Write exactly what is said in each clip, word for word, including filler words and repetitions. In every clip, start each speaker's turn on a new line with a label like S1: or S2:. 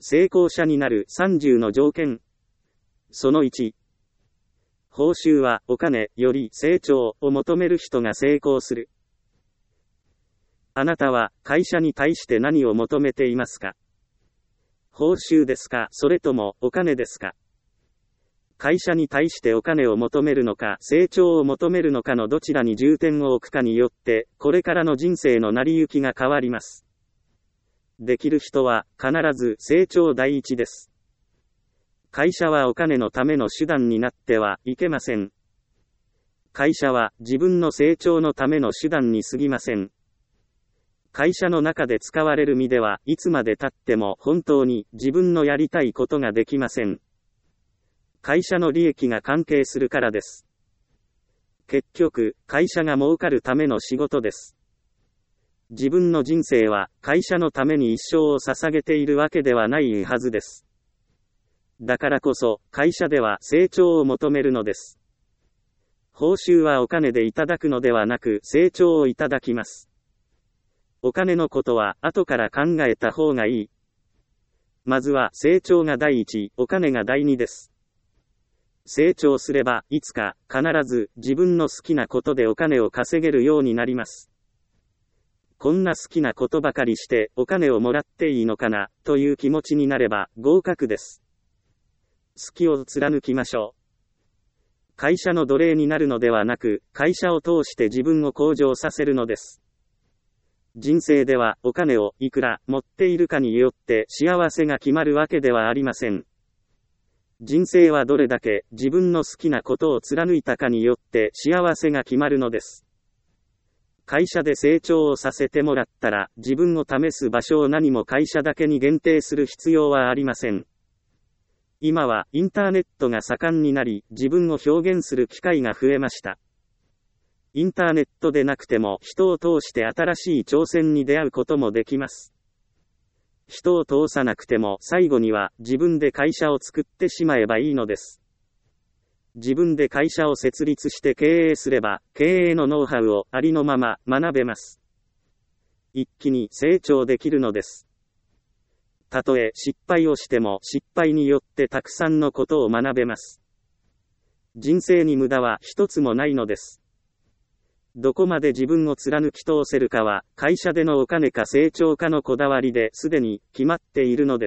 S1: 成功者になるさんじゅうの条件。そのいち。報酬はお金より成長を求める人が成功する。あなたは会社に対して何を求めていますか？報酬ですか、それともお金ですか？会社に対してお金を求めるのか、成長を求めるのかのどちらに重点を置くかによって、これからの人生の成り行きが変わります。できる人は必ず成長第一です。会社はお金のための手段になってはいけません。会社は自分の成長のための手段に過ぎません。会社の中で使われる身ではいつまで経っても本当に自分のやりたいことができません。会社の利益が関係するからです。結局、会社が儲かるための仕事です。自分の人生は会社のために一生を捧げているわけではないはずです。だからこそ、会社では成長を求めるのです。報酬はお金でいただくのではなく成長をいただきます。お金のことは後から考えた方がいい。まずは成長が第一、お金が第二です。成長すればいつか必ず自分の好きなことでお金を稼げるようになります。こんな好きなことばかりしてお金をもらっていいのかなという気持ちになれば合格です。好きを貫きましょう。会社の奴隷になるのではなく、会社を通して自分を向上させるのです。人生ではお金をいくら持っているかによって幸せが決まるわけではありません。人生はどれだけ自分の好きなことを貫いたかによって幸せが決まるのです。会社で成長をさせてもらったら自分を試す場所を何も会社だけに限定する必要はありません。今はインターネットが盛んになり自分を表現する機会が増えました。インターネットでなくても人を通して新しい挑戦に出会うこともできます。人を通さなくても最後には自分で会社を作ってしまえばいいのです。自分で会社を設立して経営すれば経営のノウハウをありのまま学べます。一気に成長できるのです。たとえ失敗をしても失敗によってたくさんのことを学べます。人生に無駄は一つもないのです。どこまで自分を貫き通せるかは、会社でのお金か成長かのこだわりですでに決まっているのです。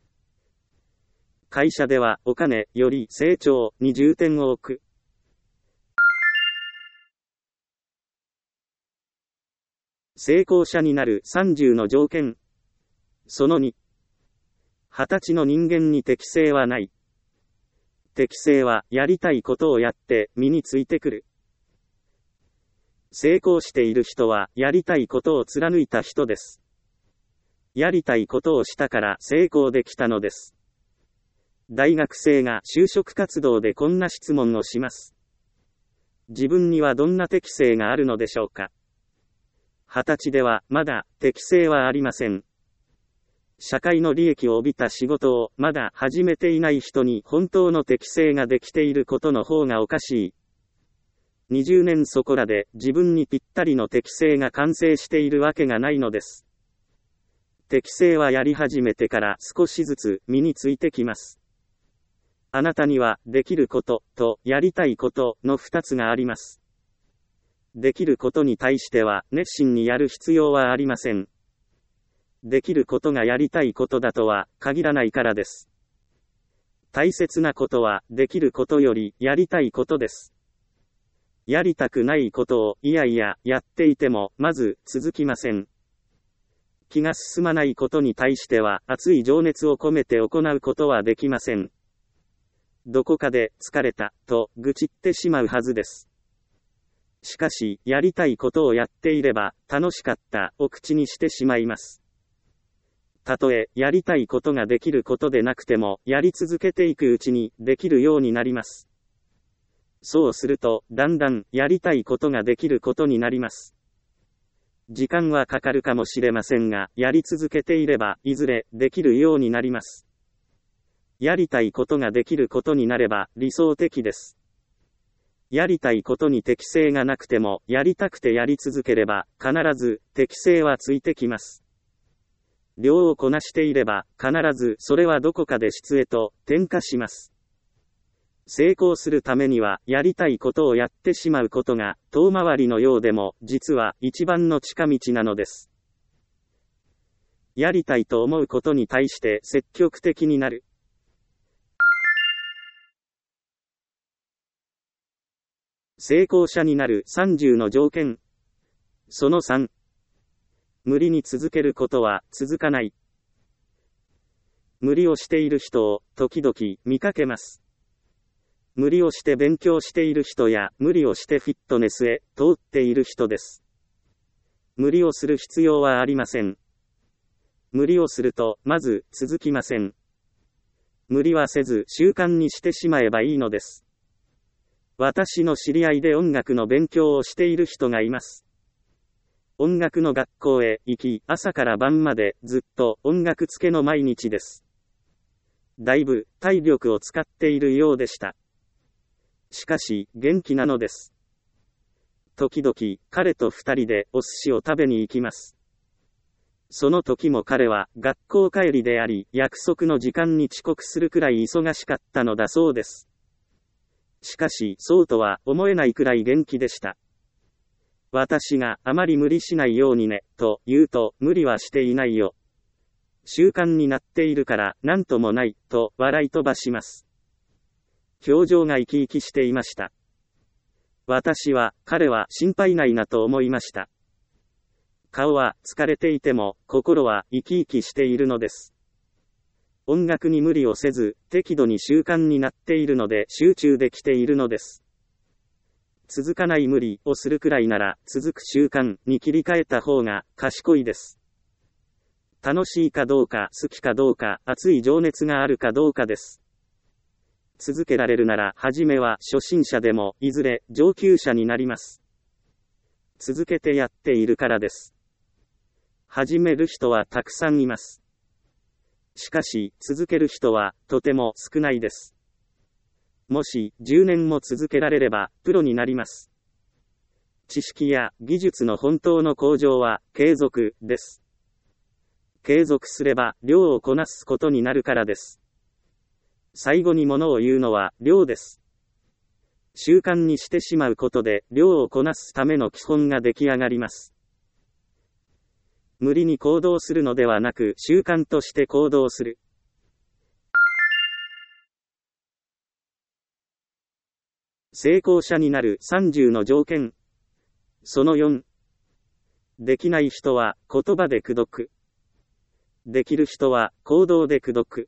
S1: 会社ではお金より成長に重点を置く。成功者になるさんじゅうの条件。そのに。はたちの人間に適性はない。適性はやりたいことをやって身についてくる。成功している人はやりたいことを貫いた人です。やりたいことをしたから成功できたのです。大学生が就職活動でこんな質問をします。自分にはどんな適性があるのでしょうか。はたちではまだ適性はありません。社会の利益を帯びた仕事をまだ始めていない人に本当の適性ができていることの方がおかしい。にじゅうねんそこらで自分にぴったりの適性が完成しているわけがないのです。適性はやり始めてから少しずつ身についてきます。あなたにはできることとやりたいことのふたつがあります。できることに対しては熱心にやる必要はありません。できることがやりたいことだとは限らないからです。大切なことはできることよりやりたいことです。やりたくないことをいやいややっていてもまず続きません。気が進まないことに対しては熱い情熱を込めて行うことはできません。どこかで疲れたと愚痴ってしまうはずです。しかしやりたいことをやっていれば楽しかったを口にしてしまいます。たとえやりたいことができることでなくてもやり続けていくうちにできるようになります。そうすると、だんだんやりたいことができることになります。時間はかかるかもしれませんが、やり続けていれば、いずれできるようになります。やりたいことができることになれば理想的です。やりたいことに適性がなくても、やりたくてやり続ければ、必ず適性はついてきます。 量をこなしていれば、必ずそれはどこかで質へと転化します。成功するためには、やりたいことをやってしまうことが、遠回りのようでも、実は一番の近道なのです。やりたいと思うことに対して積極的になる。成功者になるさんじゅうの条件。そのさん。無理に続けることは続かない。無理をしている人を時々見かけます。無理をして勉強している人や無理をしてフィットネスへ通っている人です。無理をする必要はありません。無理をするとまず続きません。無理はせず習慣にしてしまえばいいのです。私の知り合いで音楽の勉強をしている人がいます。音楽の学校へ行き、朝から晩までずっと音楽付けの毎日です。だいぶ体力を使っているようでした。しかし元気なのです。時々彼と二人でお寿司を食べに行きます。その時も彼は学校帰りであり、約束の時間に遅刻するくらい忙しかったのだそうです。しかしそうとは思えないくらい元気でした。私があまり無理しないようにね、と言うと、無理はしていないよ。習慣になっているから何ともない、と笑い飛ばします。表情が生き生きしていました。私は、彼は心配ないなと思いました。顔は疲れていても、心は生き生きしているのです。音楽に無理をせず、適度に習慣になっているので集中できているのです。続かない無理をするくらいなら、続く習慣に切り替えた方が賢いです。楽しいかどうか、好きかどうか、熱い情熱があるかどうかです。続けられるなら、初めは初心者でも、いずれ上級者になります。続けてやっているからです。始める人はたくさんいます。しかし、続ける人はとても少ないです。もしじゅうねんも続けられればプロになります。知識や技術の本当の向上は継続です。継続すれば量をこなすことになるからです。最後に物を言うのは量です。習慣にしてしまうことで量をこなすための基本が出来上がります。無理に行動するのではなく習慣として行動する。成功者になるさんじゅうの条件。そのよん。できない人は言葉で口説く。できる人は行動で口説く。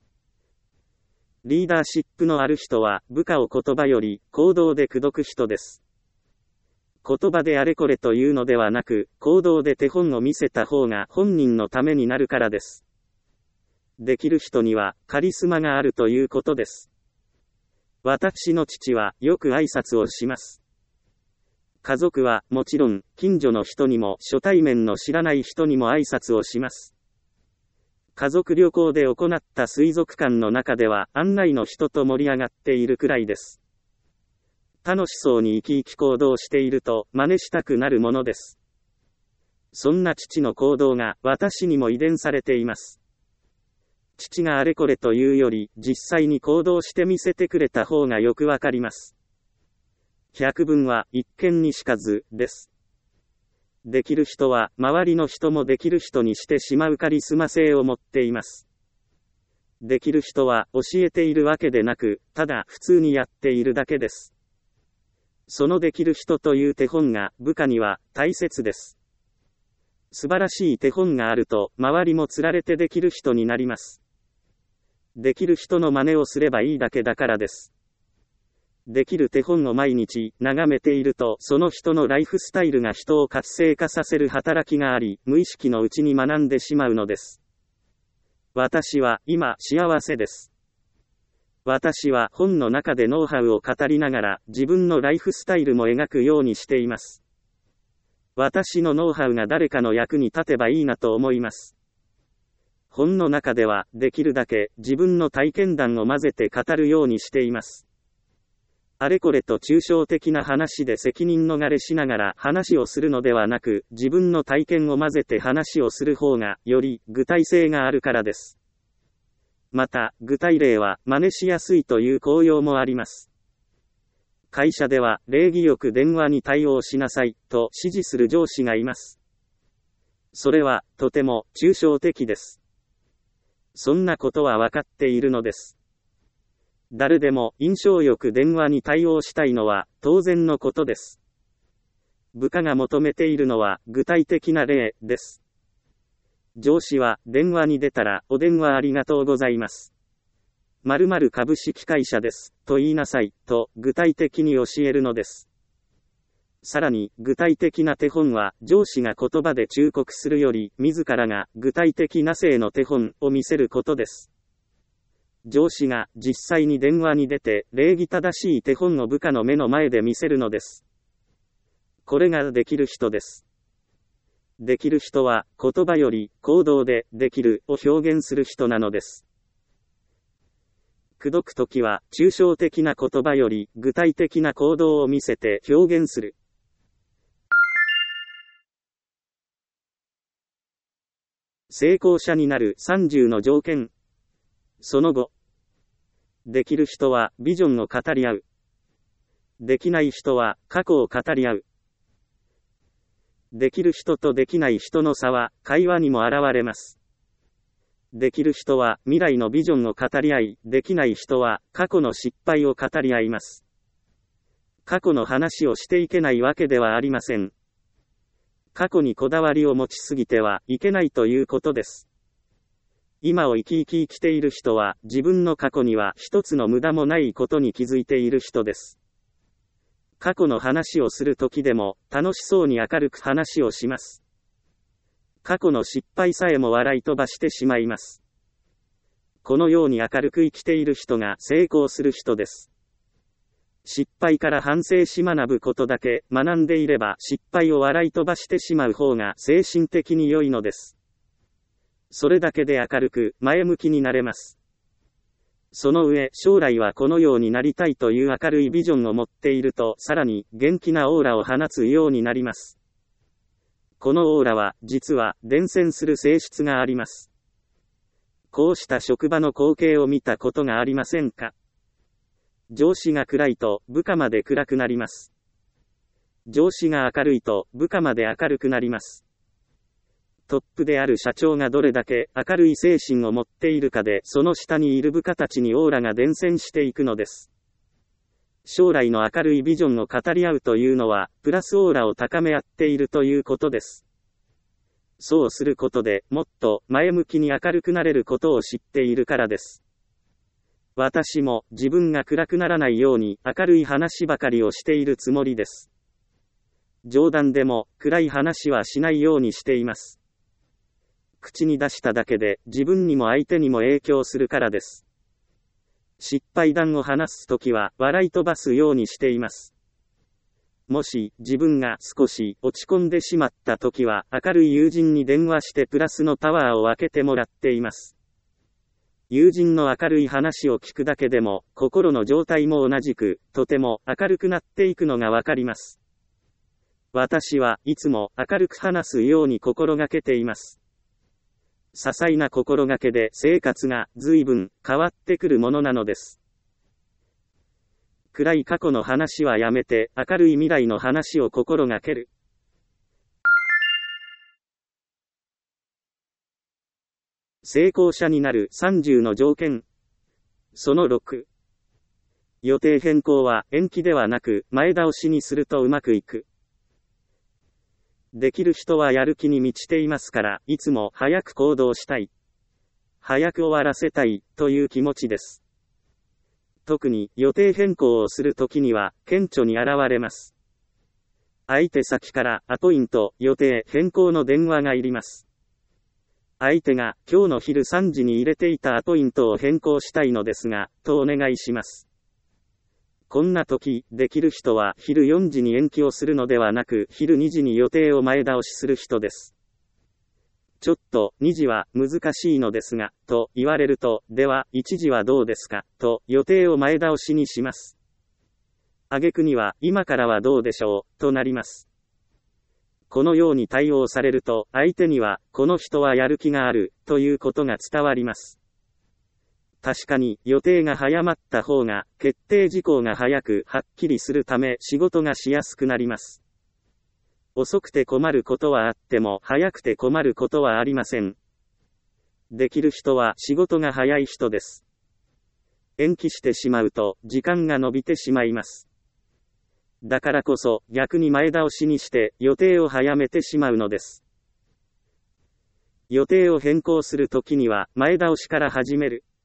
S1: リーダーシップのある人は部下を言葉より行動で口説く人です。言葉であれこれというのではなく、行動で手本を見せた方が本人のためになるからです。できる人にはカリスマがあるということです。私の父はよく挨拶をします。家族はもちろん、近所の人にも初対面の知らない人にも挨拶をします。家族旅行で行った水族館の中では案内の人と盛り上がっているくらいです。楽しそうに生き生き行動していると真似したくなるものです。そんな父の行動が私にも遺伝されています。父があれこれというより、実際に行動してみせてくれた方がよくわかります。百聞は一見にしかず、です。できる人は、周りの人もできる人にしてしまうカリスマ性を持っています。できる人は、教えているわけでなく、ただ普通にやっているだけです。そのできる人という手本が、部下には大切です。素晴らしい手本があると、周りもつられてできる人になります。できる人の真似をすればいいだけだからです。できる手本を毎日眺めていると、その人のライフスタイルが人を活性化させる働きがあり、無意識のうちに学んでしまうのです。私は今幸せです。私は本の中でノウハウを語りながら、自分のライフスタイルも描くようにしています。私のノウハウが誰かの役に立てばいいなと思います。本の中では、できるだけ自分の体験談を混ぜて語るようにしています。 あれこれと抽象的な話で責任逃れしながら話をするのではなく、自分の体験を混ぜて話をする方が、より具体性があるからです。また、具体例は真似しやすいという効用もあります。会社では、礼儀よく電話に対応しなさい、と指示する上司がいます。それは、とても抽象的です。そんなことは分かっているのです。誰でも印象よく電話に対応したいのは当然のことです。部下が求めているのは具体的な例です。上司は電話に出たらお電話ありがとうございます。〇〇株式会社です、と言いなさい、と具体的に教えるのです。さらに具体的な手本は上司が言葉で忠告するより自らが具体的な性の手本を見せることです。上司が実際に電話に出て礼儀正しい手本を部下の目の前で見せるのです。これができる人です。できる人は言葉より行動でできるを表現する人なのです。口説くときは抽象的な言葉より具体的な行動を見せて表現する。成功者になるさんじゅうの条件。その後、できる人はビジョンを語り合う。できない人は過去を語り合う。できる人とできない人の差は会話にも現れます。できる人は未来のビジョンを語り合い、できない人は過去の失敗を語り合います。過去の話をしていけないわけではありません。過去にこだわりを持ちすぎてはいけないということです。今を生き生き生きている人は自分の過去には一つの無駄もないことに気づいている人です。過去の話をするときでも楽しそうに明るく話をします。過去の失敗さえも笑い飛ばしてしまいます。このように明るく生きている人が成功する人です。失敗から反省し学ぶことだけ学んでいれば失敗を笑い飛ばしてしまう方が精神的に良いのです。それだけで明るく前向きになれます。その上、将来はこのようになりたいという明るいビジョンを持っていると、さらに元気なオーラを放つようになります。このオーラは、実は伝染する性質があります。こうした職場の光景を見たことがありませんか？上司が暗いと部下まで暗くなります。上司が明るいと部下まで明るくなります。トップである社長がどれだけ明るい精神を持っているかで、その下にいる部下たちにオーラが伝染していくのです。将来の明るいビジョンを語り合うというのは、プラスオーラを高め合っているということです。そうすることで、もっと前向きに明るくなれることを知っているからです。私も自分が暗くならないように明るい話ばかりをしているつもりです。冗談でも暗い話はしないようにしています。口に出しただけで自分にも相手にも影響するからです。失敗談を話すときは笑い飛ばすようにしています。もし自分が少し落ち込んでしまったときは明るい友人に電話してプラスのパワーを分けてもらっています。友人の明るい話を聞くだけでも心の状態も同じくとても明るくなっていくのがわかります。私はいつも明るく話すように心がけています。些細な心がけで生活が随分変わってくるものなのです。暗い過去の話はやめて明るい未来の話を心がける。成功者になるさんじゅうの条件。そのろく。予定変更は延期ではなく前倒しにするとうまくいく。できる人はやる気に満ちていますから、いつも早く行動したい。早く終わらせたい、という気持ちです。特に予定変更をするときには、顕著に現れます。相手先からアポイント、予定変更の電話がいります。相手が今日の昼さんじに入れていたアポイントを変更したいのですが、とお願いします。こんな時、できる人は昼よじに延期をするのではなく、昼にじに予定を前倒しする人です。ちょっと、にじは難しいのですが、と言われると、ではいちじはどうですか、と予定を前倒しにします。 挙句には、今からはどうでしょう、となります。このように対応されると、相手には、この人はやる気がある、ということが伝わります。確かに、予定が早まった方が、決定事項が早く、はっきりするため、仕事がしやすくなります。遅くて困ることはあっても、早くて困ることはありません。できる人は、仕事が早い人です。延期してしまうと、時間が延びてしまいます。だからこそ、逆に前倒しにして、予定を早めてしまうのです。予定を変更するときには、前倒しから始める。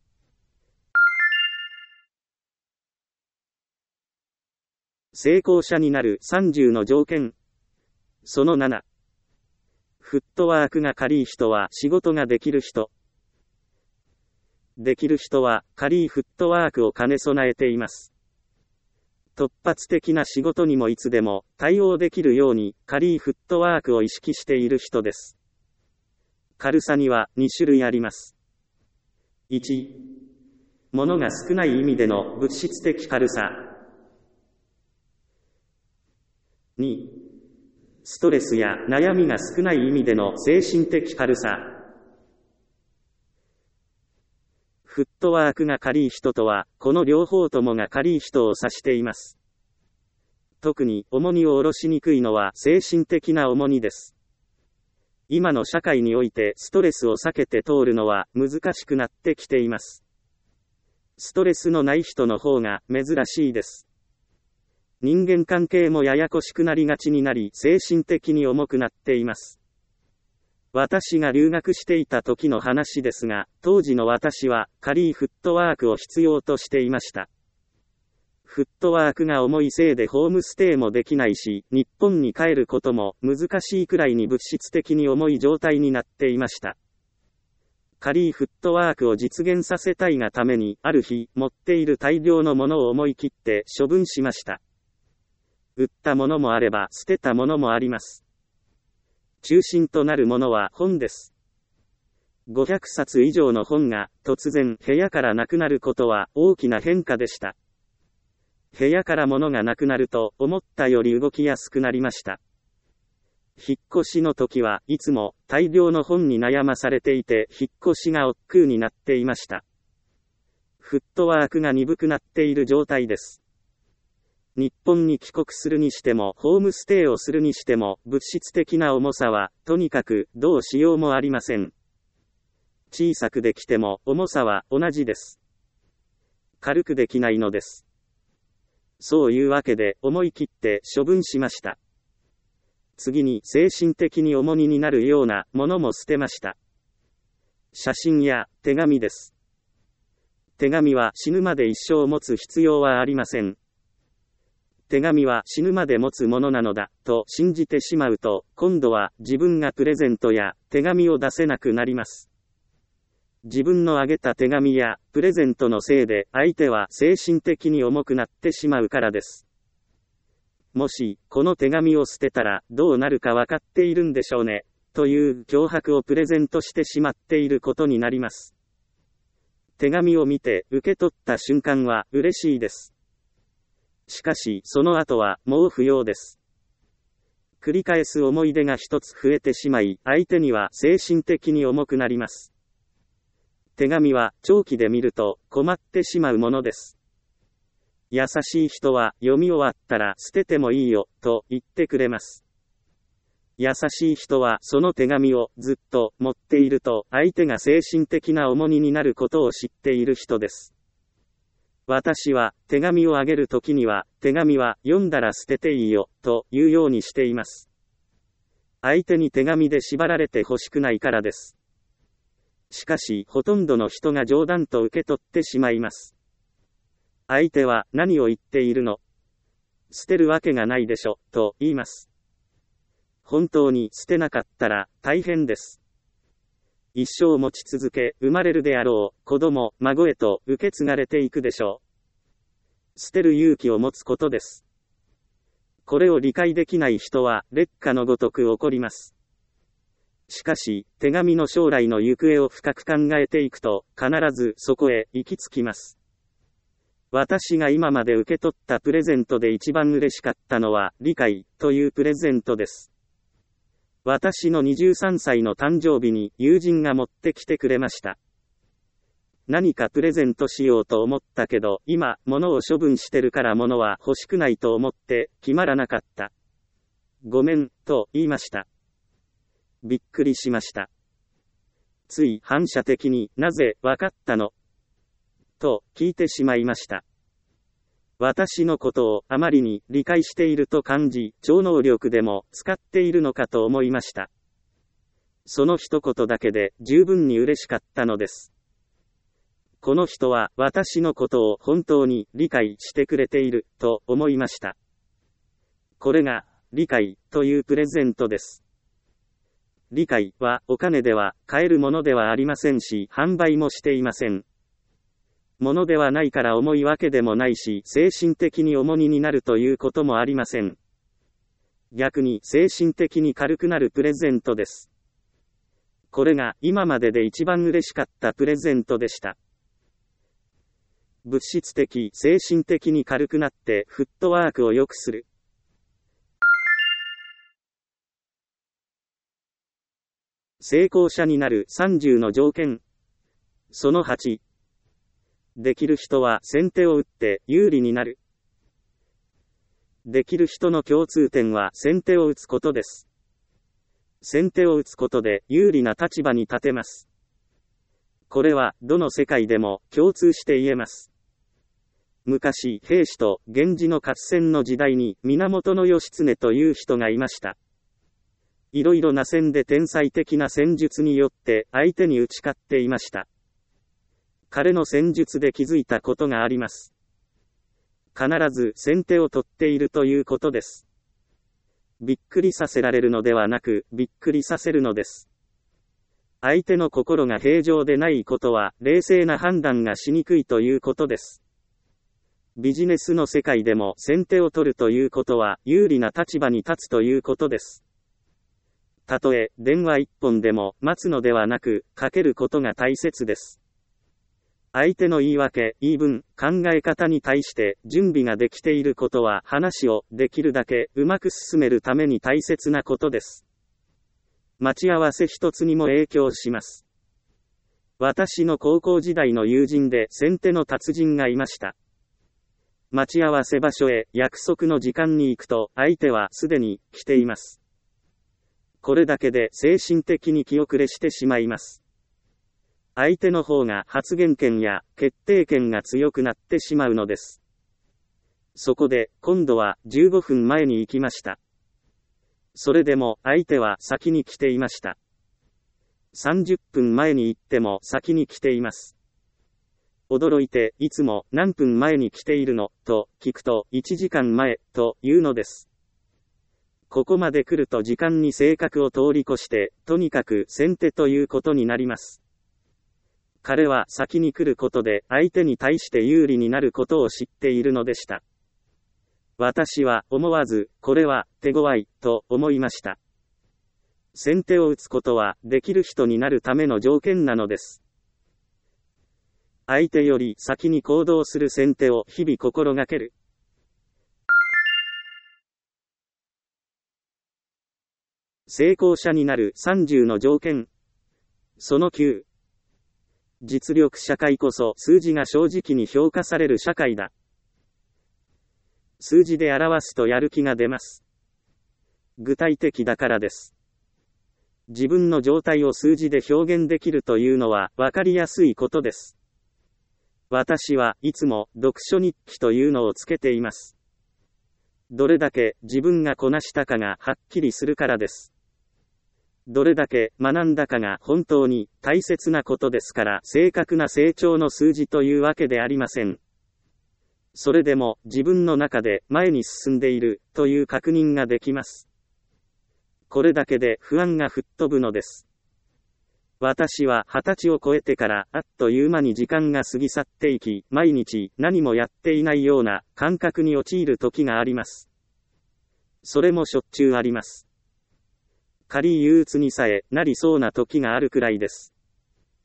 S1: 成功者になるさんじゅうの条件。そのなな。フットワークが軽い人は仕事ができる人。できる人は軽いフットワークを兼ね備えています。突発的な仕事にもいつでも対応できるように軽いフットワークを意識している人です。軽さにはに種類あります。いち、物が少ない意味での物質的軽さ。に、ストレスや悩みが少ない意味での精神的軽さ。フットワークが軽い人とは、この両方ともが軽い人を指しています。特に重荷を下ろしにくいのは精神的な重荷です。今の社会においてストレスを避けて通るのは難しくなってきています。ストレスのない人の方が珍しいです。人間関係もややこしくなりがちになり、精神的に重くなっています。私が留学していた時の話ですが、当時の私は軽いフットワークを必要としていました。フットワークが重いせいでホームステイもできないし、日本に帰ることも難しいくらいに物質的に重い状態になっていました。軽いフットワークを実現させたいがために、ある日、持っている大量のものを思い切って処分しました。売ったものもあれば捨てたものもあります。中心となるものは本です。ごひゃくさつ以上の本が突然部屋からなくなることは大きな変化でした。部屋から物がなくなると思ったより動きやすくなりました。引っ越しの時はいつも大量の本に悩まされていて引っ越しが億劫になっていました。フットワークが鈍くなっている状態です。日本に帰国するにしてもホームステイをするにしても物質的な重さはとにかくどうしようもありません。小さくできても重さは同じです。軽くできないのです。そういうわけで思い切って処分しました。次に精神的に重荷になるようなものも捨てました。写真や手紙です。手紙は死ぬまで一生持つ必要はありません。手紙は死ぬまで持つものなのだ、と信じてしまうと、今度は自分がプレゼントや手紙を出せなくなります。自分のあげた手紙やプレゼントのせいで相手は精神的に重くなってしまうからです。もし、この手紙を捨てたらどうなるかわかっているんでしょうね、という脅迫をプレゼントしてしまっていることになります。手紙を見て受け取った瞬間は嬉しいです。しかし、その後はもう不要です。繰り返す思い出が一つ増えてしまい、相手には精神的に重くなります。手紙は長期で見ると困ってしまうものです。優しい人は読み終わったら捨ててもいいよ、と言ってくれます。優しい人はその手紙をずっと持っていると相手が精神的な重荷になることを知っている人です。私は手紙をあげるときには手紙は読んだら捨てていいよと言うようにしています。相手に手紙で縛られて欲しくないからです。しかしほとんどの人が冗談と受け取ってしまいます。相手は何を言っているの？捨てるわけがないでしょと言います。本当に捨てなかったら大変です。一生持ち続け、生まれるであろう子供、孫へと受け継がれていくでしょう。捨てる勇気を持つことです。これを理解できない人は劣化のごとく起こります。しかし、手紙の将来の行方を深く考えていくと、必ずそこへ行き着きます。 私が今まで受け取ったプレゼントで一番嬉しかったのは、理解というプレゼントです。私のにじゅうさんさいの誕生日に友人が持ってきてくれました。何かプレゼントしようと思ったけど、今、物を処分してるから物は欲しくないと思って決まらなかった。ごめん、と言いました。びっくりしました。つい反射的に、なぜ、わかったのと聞いてしまいました。私のことをあまりに理解していると感じ、超能力でも使っているのかと思いました。その一言だけで十分に嬉しかったのです。この人は私のことを本当に理解してくれていると思いました。これが理解というプレゼントです。理解はお金では買えるものではありませんし、販売もしていません。ものではないから重いわけでもないし、精神的に重荷になるということもありません。逆に精神的に軽くなるプレゼントです。これが今までで一番嬉しかったプレゼントでした。物質的、精神的に軽くなってフットワークを良くする。成功者になるさんじゅうの条件。そのはち。できる人は先手を打って有利になる。できる人の共通点は先手を打つことです。先手を打つことで有利な立場に立てます。これはどの世界でも共通して言えます。昔、平氏と源氏の合戦の時代に源義経という人がいました。いろいろな戦で天才的な戦術によって相手に打ち勝っていました。彼の戦術で気づいたことがあります。必ず先手を取っているということです。びっくりさせられるのではなく、びっくりさせるのです。相手の心が平常でないことは、冷静な判断がしにくいということです。ビジネスの世界でも先手を取るということは、有利な立場に立つということです。たとえ、電話一本でも、待つのではなく、かけることが大切です。相手の言い訳、言い分、考え方に対して準備ができていることは話をできるだけうまく進めるために大切なことです。待ち合わせ一つにも影響します。私の高校時代の友人で先手の達人がいました。待ち合わせ場所へ約束の時間に行くと相手はすでに来ています。これだけで精神的に気遅れしてしまいます。相手の方が発言権や決定権が強くなってしまうのです。そこで、今度はじゅうごふんまえに行きました。それでも相手は先に来ていました。さんじゅっぷんまえに行っても先に来ています。驚いて、いつも何分前に来ているのと聞くといちじかんまえというのです。ここまで来ると時間に正確を通り越して、とにかく先手ということになります。彼は先に来ることで相手に対して有利になることを知っているのでした。私は思わず、これは手強いと思いました。先手を打つことはできる人になるための条件なのです。相手より先に行動する先手を日々心がける。成功者になるさんじゅうの条件。そのきゅう。実力社会こそ数字が正直に評価される社会だ。数字で表すとやる気が出ます。具体的だからです。自分の状態を数字で表現できるというのは分かりやすいことです。私はいつも読書日記というのをつけています。どれだけ自分がこなしたかがはっきりするからです。どれだけ学んだかが本当に大切なことですから、正確な成長の数字というわけでありません。それでも自分の中で前に進んでいるという確認ができます。これだけで不安が吹っ飛ぶのです。私は二十歳を超えてからあっという間に時間が過ぎ去っていき、毎日何もやっていないような感覚に陥る時があります。それもしょっちゅうあります。軽い憂鬱にさえなりそうな時があるくらいです。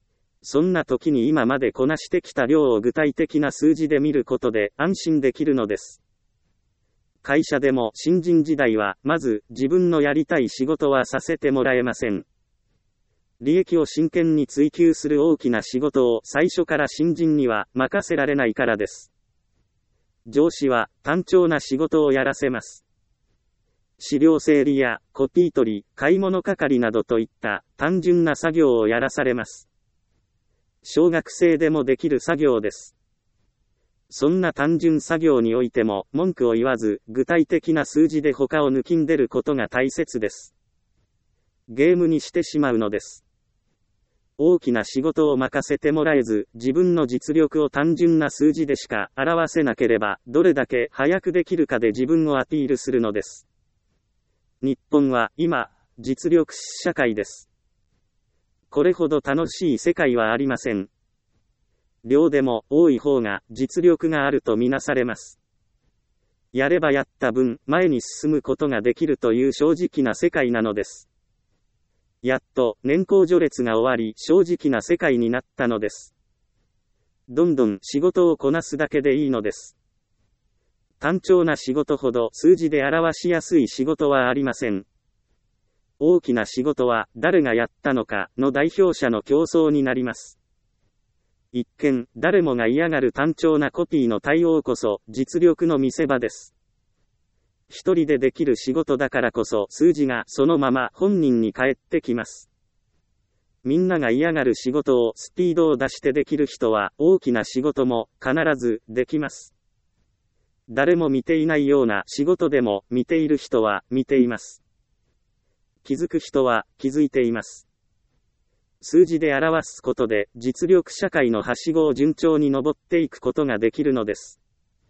S1: そんな時に今までこなしてきた量を具体的な数字で見ることで安心できるのです。会社でも新人時代は、まず自分のやりたい仕事はさせてもらえません。利益を真剣に追求する大きな仕事を最初から新人には任せられないからです。上司は単調な仕事をやらせます。資料整理やコピー取り、買い物係などといった単純な作業をやらされます。小学生でもできる作業です。そんな単純作業においても文句を言わず、具体的な数字で他を抜きんでることが大切です。ゲームにしてしまうのです。大きな仕事を任せてもらえず、自分の実力を単純な数字でしか表せなければ、どれだけ早くできるかで自分をアピールするのです。日本は今、実力社会です。これほど楽しい世界はありません。量でも多い方が実力があるとみなされます。やればやった分、前に進むことができるという正直な世界なのです。やっと年功序列が終わり、正直な世界になったのです。どんどん仕事をこなすだけでいいのです。単調な仕事ほど数字で表しやすい仕事はありません。大きな仕事は誰がやったのかの代表者の競争になります。一見、誰もが嫌がる単調なコピーの対応こそ実力の見せ場です。一人でできる仕事だからこそ数字がそのまま本人に返ってきます。みんなが嫌がる仕事をスピードを出してできる人は大きな仕事も必ずできます。誰も見ていないような仕事でも見ている人は見ています。気づく人は気づいています。数字で表すことで実力社会のはしごを順調に登っていくことができるのです。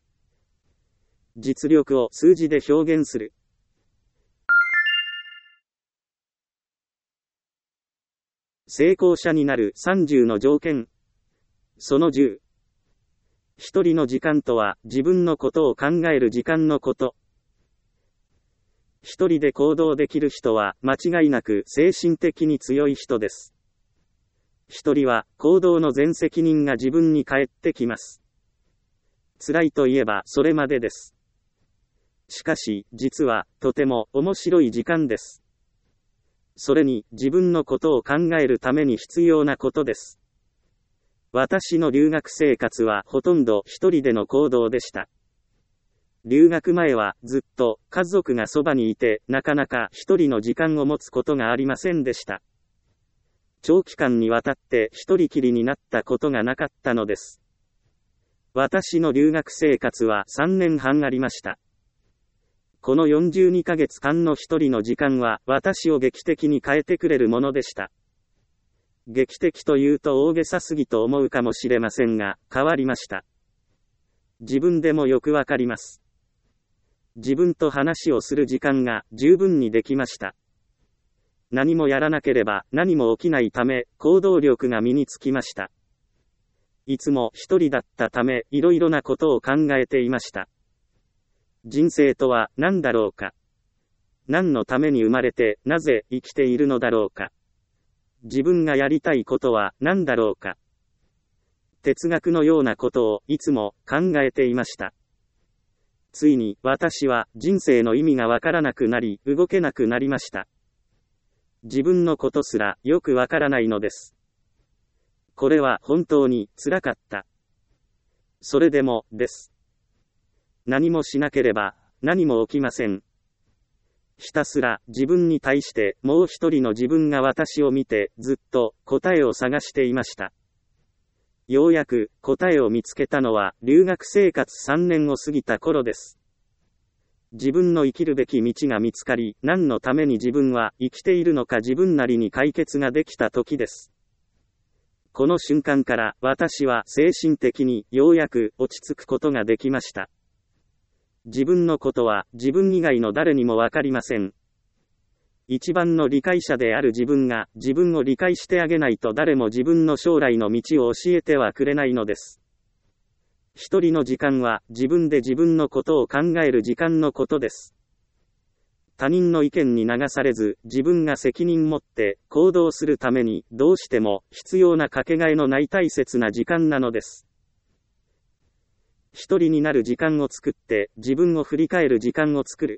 S1: 実力を数字で表現する。成功者になるさんじゅうの条件。そのじゅう。一人の時間とは自分のことを考える時間のこと。一人で行動できる人は間違いなく精神的に強い人です。一人は行動の全責任が自分に返ってきます。辛いといえばそれまでです。しかし、実はとても面白い時間です。それに自分のことを考えるために必要なことです。私の留学生活はほとんど一人での行動でした。留学前はずっと家族がそばにいてなかなか一人の時間を持つことがありませんでした。長期間にわたって一人きりになったことがなかったのです。私の留学生活はさんねんはんありました。このよんじゅうにかげつかんの一人の時間は私を劇的に変えてくれるものでした。劇的というと大げさすぎと思うかもしれませんが、変わりました。自分でもよくわかります。自分と話をする時間が十分にできました。何もやらなければ何も起きないため、行動力が身につきました。いつも一人だったため、いろいろなことを考えていました。人生とは何だろうか。何のために生まれて、なぜ生きているのだろうか。自分がやりたいことは何だろうか。哲学のようなことをいつも考えていました。ついに私は人生の意味がわからなくなり、動けなくなりました。自分のことすらよくわからないのです。これは本当に辛かった。それでもです。何もしなければ何も起きません。ひたすら自分に対してもう一人の自分が私を見てずっと答えを探していました。ようやく答えを見つけたのは留学生活さんねんを過ぎた頃です。自分の生きるべき道が見つかり、何のために自分は生きているのか自分なりに解決ができた時です。この瞬間から私は精神的にようやく落ち着くことができました。自分のことは自分以外の誰にもわかりません。一番の理解者である自分が自分を理解してあげないと誰も自分の将来の道を教えてはくれないのです。一人の時間は自分で自分のことを考える時間のことです。 他人の意見に流されず、自分が責任持って行動するためにどうしても必要なかけがえのない大切な時間なのです。一人になる時間を作って、自分を振り返る時間を作る。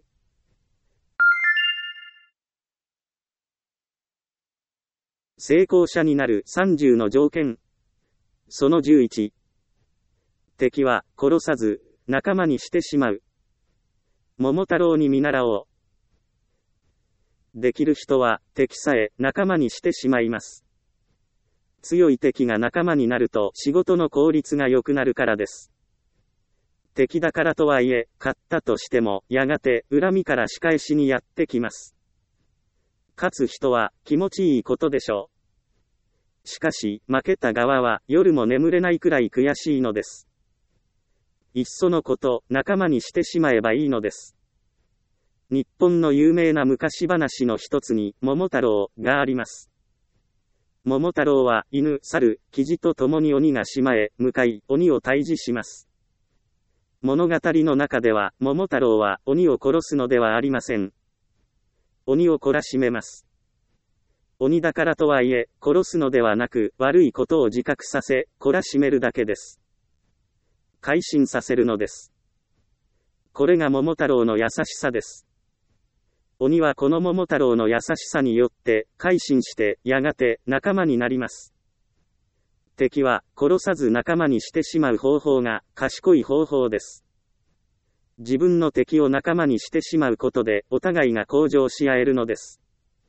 S1: 成功者になるさんじゅうの条件。そのじゅういち。敵は殺さず仲間にしてしまう。桃太郎に見習おう。できる人は敵さえ仲間にしてしまいます。強い敵が仲間になると仕事の効率が良くなるからです。敵だからとはいえ、勝ったとしてもやがて恨みから仕返しにやってきます。勝つ人は気持ちいいことでしょう。しかし負けた側は夜も眠れないくらい悔しいのです。いっそのこと仲間にしてしまえばいいのです。日本の有名な昔話の一つに桃太郎があります。桃太郎は犬、猿、キジと共に鬼が島へ向かい鬼を退治します。物語の中では桃太郎は鬼を殺すのではありません。鬼を懲らしめます。鬼だからとはいえ殺すのではなく悪いことを自覚させ懲らしめるだけです。改心させるのです。これが桃太郎の優しさです。鬼はこの桃太郎の優しさによって改心してやがて仲間になります。敵は殺さず仲間にしてしまう方法が賢い方法です。自分の敵を仲間にしてしまうことでお互いが向上し合えるのです。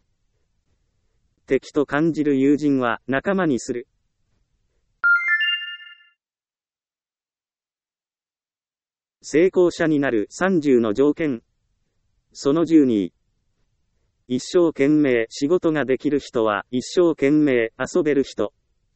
S1: 敵と感じる友人は仲間にする。成功者になるさんじゅうの条件。そのじゅうに。一生懸命仕事ができる人は一生懸命遊べる人。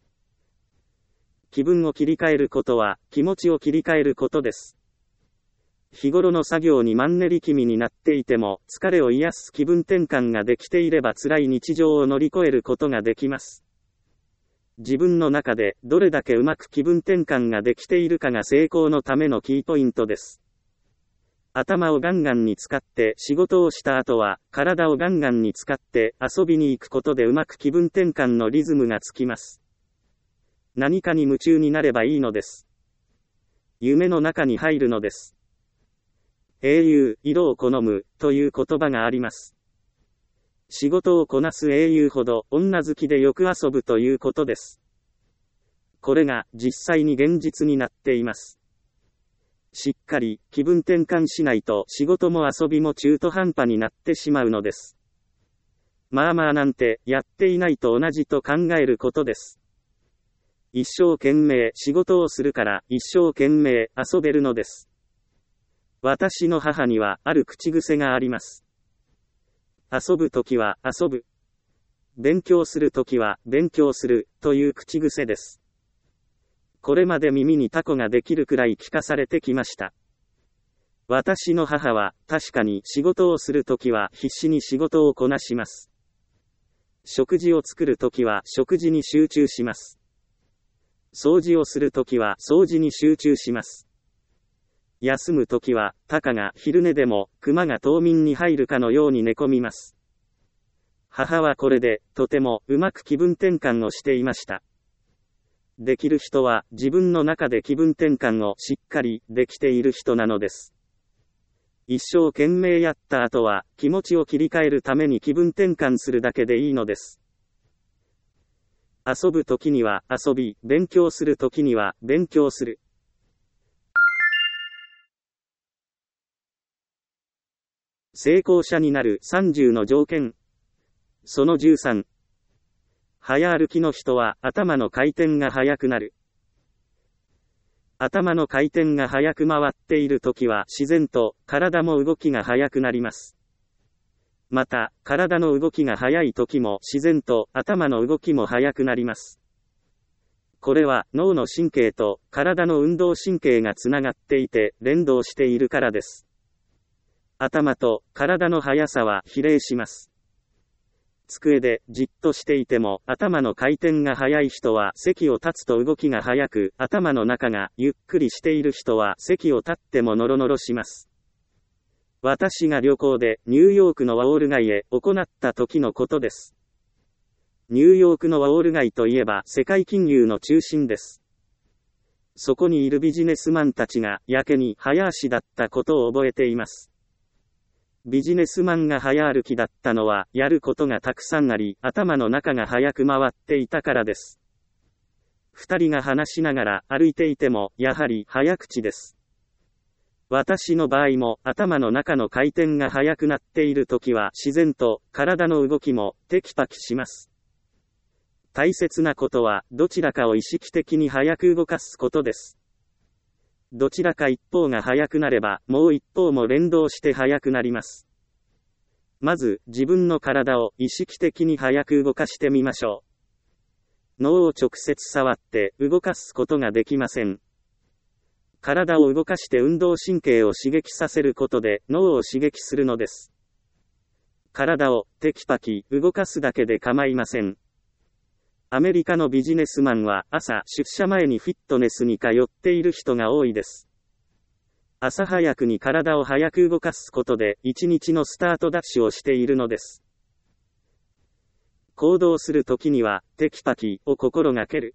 S1: 気分を切り替えることは気持ちを切り替えることです。日頃の作業にマンネリ気味になっていても疲れを癒す気分転換ができていれば辛い日常を乗り越えることができます。自分の中でどれだけうまく気分転換ができているかが成功のためのキーポイントです。頭をガンガンに使って仕事をした後は体をガンガンに使って遊びに行くことでうまく気分転換のリズムがつきます。何かに夢中になればいいのです。夢の中に入るのです。英雄、色を好むという言葉があります。仕事をこなす英雄ほど女好きでよく遊ぶということです。これが実際に現実になっています。しっかり気分転換しないと仕事も遊びも中途半端になってしまうのです。まあまあなんてやっていないと同じと考えることです。一生懸命仕事をするから一生懸命遊べるのです。私の母にはある口癖があります。遊ぶときは遊ぶ。勉強するときは勉強するという口癖です。これまで耳にタコができるくらい聞かされてきました。私の母は確かに仕事をするときは必死に仕事をこなします。食事を作るときは食事に集中します。掃除をするときは掃除に集中します。休むときは、たかが昼寝でも、熊が冬眠に入るかのように寝込みます。母はこれで、とてもうまく気分転換をしていました。できる人は、自分の中で気分転換をしっかりできている人なのです。一生懸命やった後は、気持ちを切り替えるために気分転換するだけでいいのです。遊ぶときには遊び、勉強するときには勉強する。成功者になるさんじゅうの条件。そのじゅうさん。早歩きの人は頭の回転が速くなる。頭の回転が速く回っているときは自然と体も動きが速くなります。また、体の動きが速いときも自然と頭の動きも速くなります。これは脳の神経と体の運動神経がつながっていて連動しているからです。頭と体の速さは比例します。机でじっとしていても頭の回転が速い人は席を立つと動きが速く、頭の中がゆっくりしている人は席を立ってもノロノロします。 私が旅行でニューヨークのワオール街へ行った時のことです。ニューヨークのワオール街といえば世界金融の中心です。そこにいるビジネスマンたちがやけに早足だったことを覚えています。ビジネスマンが早歩きだったのはやることがたくさんあり、頭の中が早く回っていたからです。二人が話しながら歩いていてもやはり早口です。私の場合も頭の中の回転が速くなっているときは自然と体の動きもテキパキします。大切なことはどちらかを意識的に速く動かすことです。どちらか一方が速くなればもう一方も連動して速くなります。まず自分の体を意識的に速く動かしてみましょう。脳を直接触って動かすことができません。体を動かして運動神経を刺激させることで脳を刺激するのです。体をテキパキ動かすだけで構いません。アメリカのビジネスマンは朝出社前にフィットネスに通っている人が多いです。朝早くに体を早く動かすことで一日のスタートダッシュをしているのです。行動するときにはテキパキを心がける。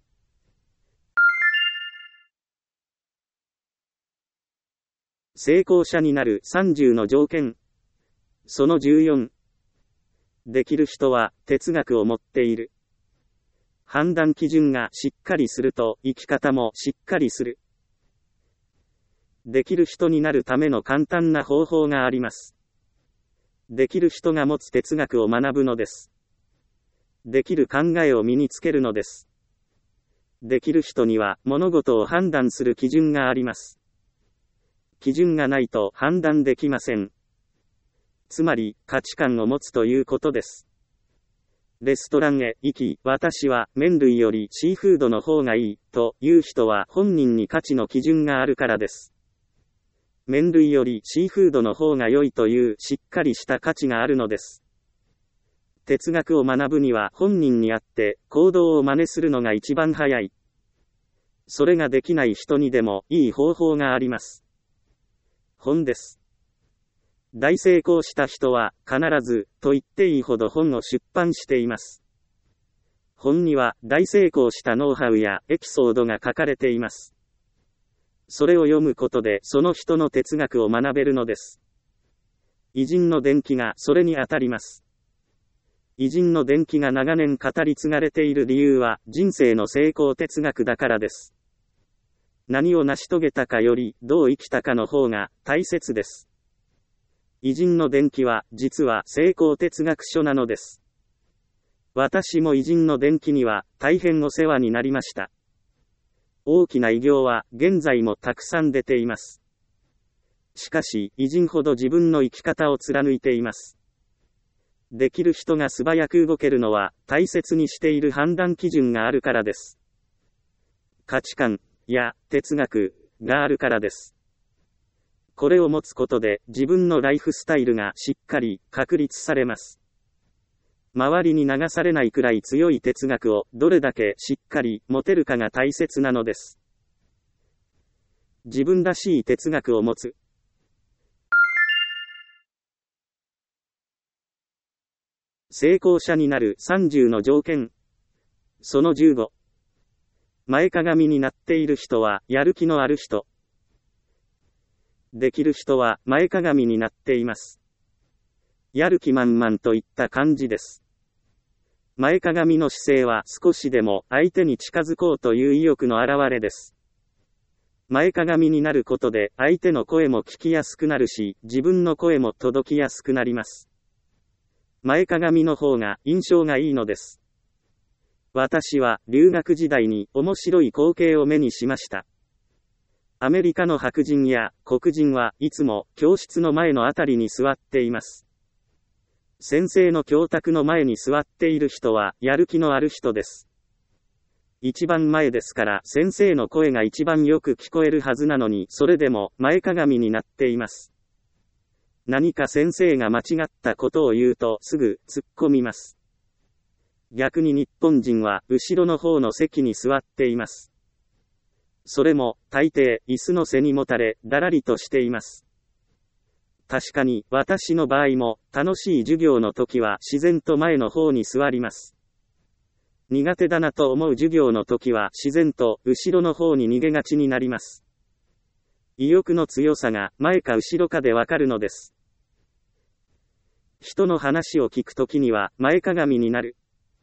S1: 成功者になるさんじゅうの条件。そのじゅうよん。できる人は哲学を持っている。判断基準がしっかりすると生き方もしっかりする。できる人になるための簡単な方法があります。できる人が持つ哲学を学ぶのです。できる考えを身につけるのです。できる人には物事を判断する基準があります。基準がないと判断できません。つまり価値観を持つということです。レストランへ行き、私は麺類よりシーフードの方がいいという人は本人に価値の基準があるからです。麺類よりシーフードの方が良いというしっかりした価値があるのです。哲学を学ぶには本人にあって行動を真似するのが一番早い。それができない人にでもいい方法があります。本です。大成功した人は必ずと言っていいほど本を出版しています。本には大成功したノウハウやエピソードが書かれています。それを読むことでその人の哲学を学べるのです。偉人の伝記がそれに当たります。偉人の伝記が長年語り継がれている理由は人生の成功哲学だからです。何を成し遂げたかよりどう生きたかの方が大切です。偉人の伝記は実は成功哲学書なのです。私も偉人の伝記には大変お世話になりました。大きな偉業は現在もたくさん出ています。しかし偉人ほど自分の生き方を貫いています。できる人が素早く動けるのは大切にしている判断基準があるからです。価値観や哲学があるからです。これを持つことで自分のライフスタイルがしっかり確立されます。周りに流されないくらい強い哲学をどれだけしっかり持てるかが大切なのです。自分らしい哲学を持つ。成功者になるさんじゅうの条件。そのじゅうご。前かがみになっている人はやる気のある人。できる人は前かがみになっています。やる気満々といった感じです。前かがみの姿勢は少しでも相手に近づこうという意欲の表れです。前かがみになることで相手の声も聞きやすくなるし、自分の声も届きやすくなります。前かがみの方が印象がいいのです。私は留学時代に面白い光景を目にしました。アメリカの白人や黒人はいつも教室の前のあたりに座っています。先生の教卓の前に座っている人はやる気のある人です。一番前ですから先生の声が一番よく聞こえるはずなのに、それでも前かがみになっています。何か先生が間違ったことを言うとすぐ突っ込みます。逆に日本人は後ろの方の席に座っています。それも大抵椅子の背にもたれだらりとしています。 確かに、私の場合も、楽しい授業の時は自然と前の方に座ります。苦手だなと思う授業の時は自然と後ろの方に逃げがちになります。意欲の強さが前か後ろかでわかるのです。人の話を聞くときには前かがみになる。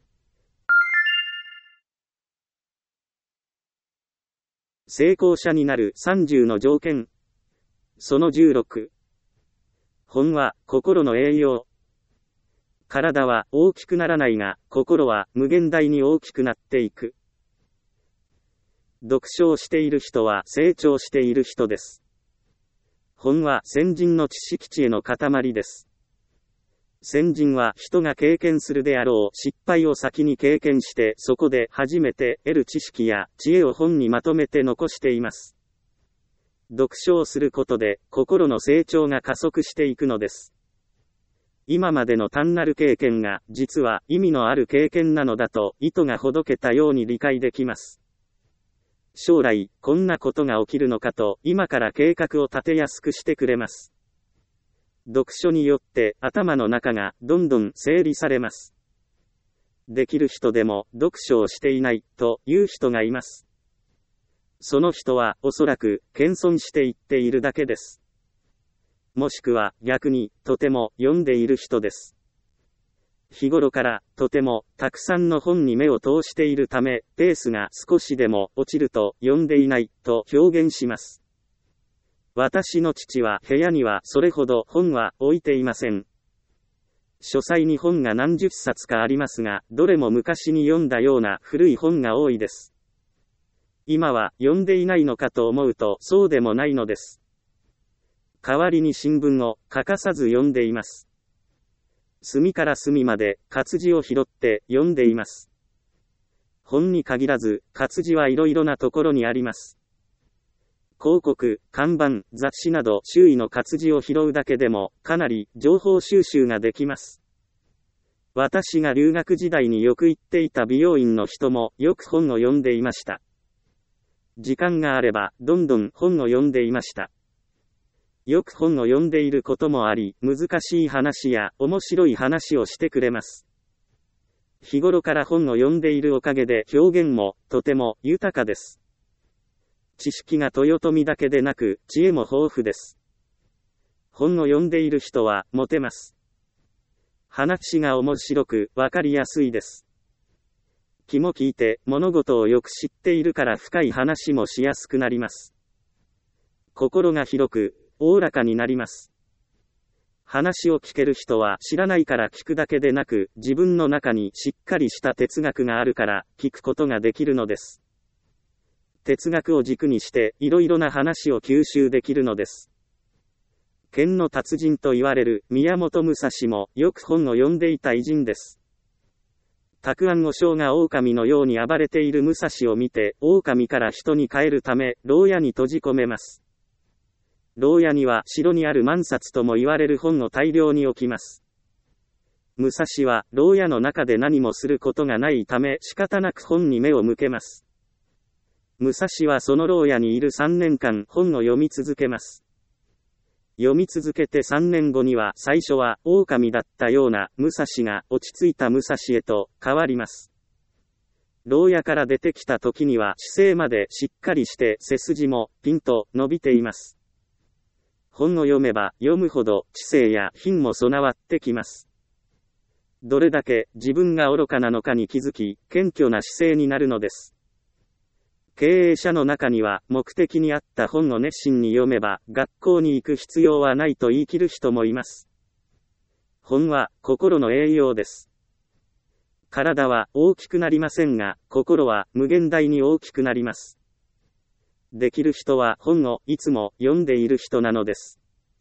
S1: 成功者になるさんじゅうの条件。そのじゅうろく。本は心の栄養。体は大きくならないが、心は無限大に大きくなっていく。読書をしている人は成長している人です。本は先人の知識知恵の塊です。先人は人が経験するであろう失敗を先に経験して、そこで初めて得る知識や知恵を本にまとめて残しています。読書をすることで心の成長が加速していくのです。今までの単なる経験が実は意味のある経験なのだと糸がほどけたように理解できます。将来こんなことが起きるのかと今から計画を立てやすくしてくれます。読書によって頭の中がどんどん整理されます。できる人でも読書をしていないという人がいます。その人はおそらく謙遜していっているだけです。もしくは逆にとても読んでいる人です。日頃からとてもたくさんの本に目を通しているため、ペースが少しでも落ちると読んでいないと表現します。私の父は部屋にはそれほど本は置いていません。書斎に本が何十冊かありますが、どれも昔に読んだような古い本が多いです。今は読んでいないのかと思うとそうでもないのです。代わりに新聞を欠かさず読んでいます。隅から隅まで活字を拾って読んでいます。本に限らず活字はいろいろなところにあります。広告、看板、雑誌など周囲の活字を拾うだけでもかなり情報収集ができます。私が留学時代によく行っていた美容院の人もよく本を読んでいました。時間があればどんどん本を読んでいました。よく本を読んでいることもあり、難しい話や面白い話をしてくれます。日頃から本を読んでいるおかげで表現もとても豊かです。知識が豊富だけでなく、知恵も豊富です。本を読んでいる人はモテます。話が面白くわかりやすいです。気も利いて物事をよく知っているから深い話もしやすくなります。心が広く、おおらかになります。話を聞ける人は知らないから聞くだけでなく、自分の中にしっかりした哲学があるから聞くことができるのです。哲学を軸にしていろいろな話を吸収できるのです。剣の達人と言われる宮本武蔵もよく本を読んでいた偉人です。沢庵和尚が狼のように暴れている武蔵を見て、狼から人に変えるため牢屋に閉じ込めます。牢屋には城にある万冊とも言われる本を大量に置きます。武蔵は牢屋の中で何もすることがないため仕方なく本に目を向けます。武蔵はその牢屋にいるさんねんかん本を読み続けます。読み続けてさんねんごには最初は狼だったような武蔵が落ち着いた武蔵へと変わります。牢屋から出てきた時には姿勢までしっかりして背筋もピンと伸びています。本を読めば読むほど知性や品も備わってきます。どれだけ自分が愚かなのかに気づき、謙虚な姿勢になるのです。経営者の中には目的に合った本を熱心に読めば学校に行く必要はないと言い切る人もいます。本は心の栄養です。体は大きくなりませんが、心は無限大に大きくなります。できる人は本をいつも読んでいる人なのです。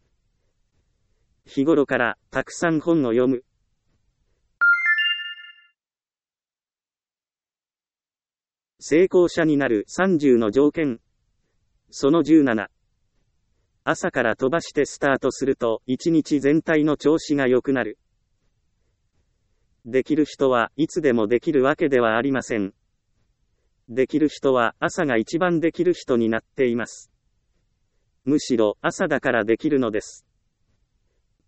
S1: 日頃からたくさん本を読む。成功者になるさんじゅうの条件。そのじゅうなな。朝から飛ばしてスタートすると一日全体の調子が良くなる。できる人はいつでもできるわけではありません。できる人は朝が一番できる人になっています。むしろ朝だからできるのです。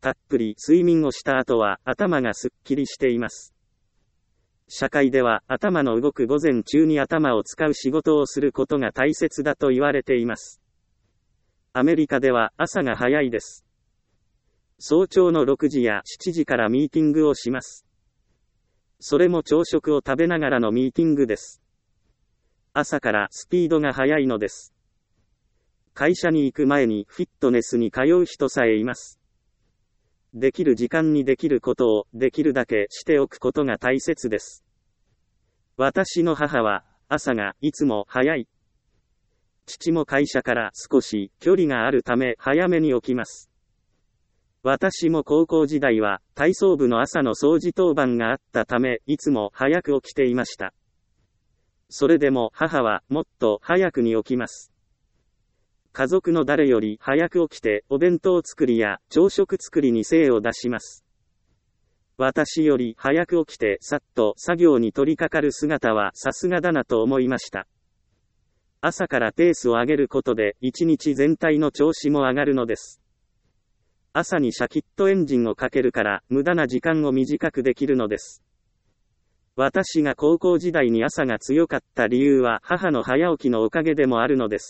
S1: たっぷり睡眠をした後は頭がすっきりしています。社会では頭の動く午前中に頭を使う仕事をすることが大切だと言われています。アメリカでは朝が早いです。早朝のろくじやしちじからミーティングをします。それも朝食を食べながらのミーティングです。朝からスピードが速いのです。会社に行く前にフィットネスに通う人さえいます。できる時間にできることをできるだけしておくことが大切です。私の母は朝がいつも早い。父も会社から少し距離があるため早めに起きます。私も高校時代は体操部の朝の掃除当番があったためいつも早く起きていました。それでも母はもっと早くに起きます。家族の誰より早く起きてお弁当作りや朝食作りに精を出します。私より早く起きてさっと作業に取り掛かる姿はさすがだなと思いました。朝からペースを上げることで一日全体の調子も上がるのです。朝にシャキッとエンジンをかけるから無駄な時間を短くできるのです。私が高校時代に朝が強かった理由は母の早起きのおかげでもあるのです。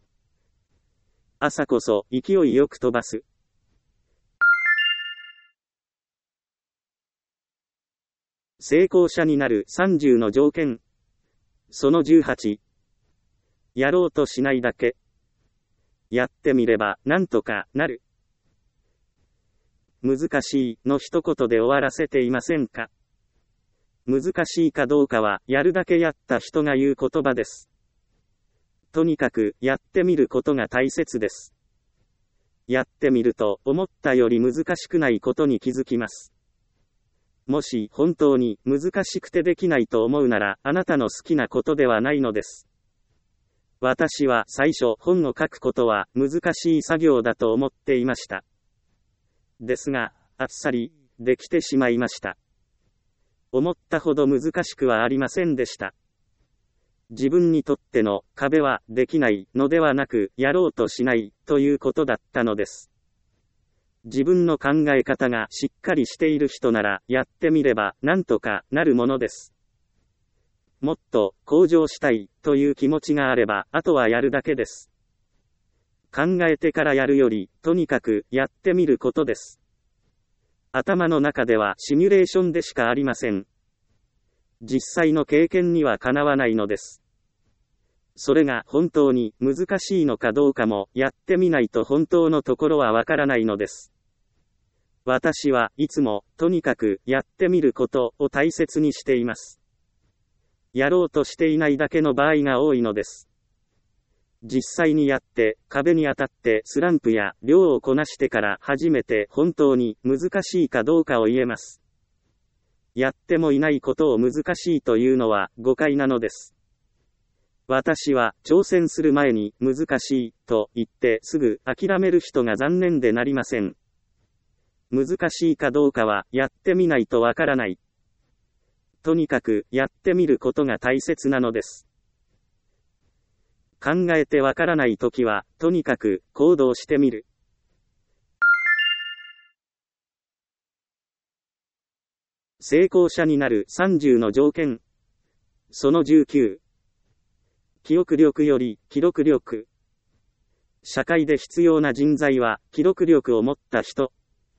S1: 朝こそ勢いよく飛ばす。成功者になるさんじゅうの条件。そのじゅうはち。やろうとしないだけ。やってみればなんとかなる。難しいの一言で終わらせていませんか？難しいかどうかはやるだけやった人が言う言葉です。とにかくやってみることが大切です。やってみると思ったより難しくないことに気づきます。もし本当に難しくてできないと思うならあなたの好きなことではないのです。私は最初本を書くことは難しい作業だと思っていました。ですが、あっさりできてしまいました。思ったほど難しくはありませんでした。自分にとっての壁はできないのではなく、やろうとしないということだったのです。自分の考え方がしっかりしている人なら、やってみればなんとかなるものです。もっと向上したいという気持ちがあれば、あとはやるだけです。考えてからやるより、とにかくやってみることです。頭の中ではシミュレーションでしかありません。実際の経験にはかなわないのです。それが本当に難しいのかどうかもやってみないと本当のところはわからないのです。私はいつもとにかくやってみることを大切にしています。やろうとしていないだけの場合が多いのです。実際にやって壁に当たってスランプや量をこなしてから初めて本当に難しいかどうかを言えます。やってもいないことを難しいというのは誤解なのです。私は挑戦する前に難しいと言ってすぐ諦める人が残念でなりません。難しいかどうかはやってみないとわからない。とにかくやってみることが大切なのです。考えてわからないときはとにかく行動してみる。成功者になるさんじゅうの条件。そのじゅうきゅう。記憶力より記録力。社会で必要な人材は記録力を持った人。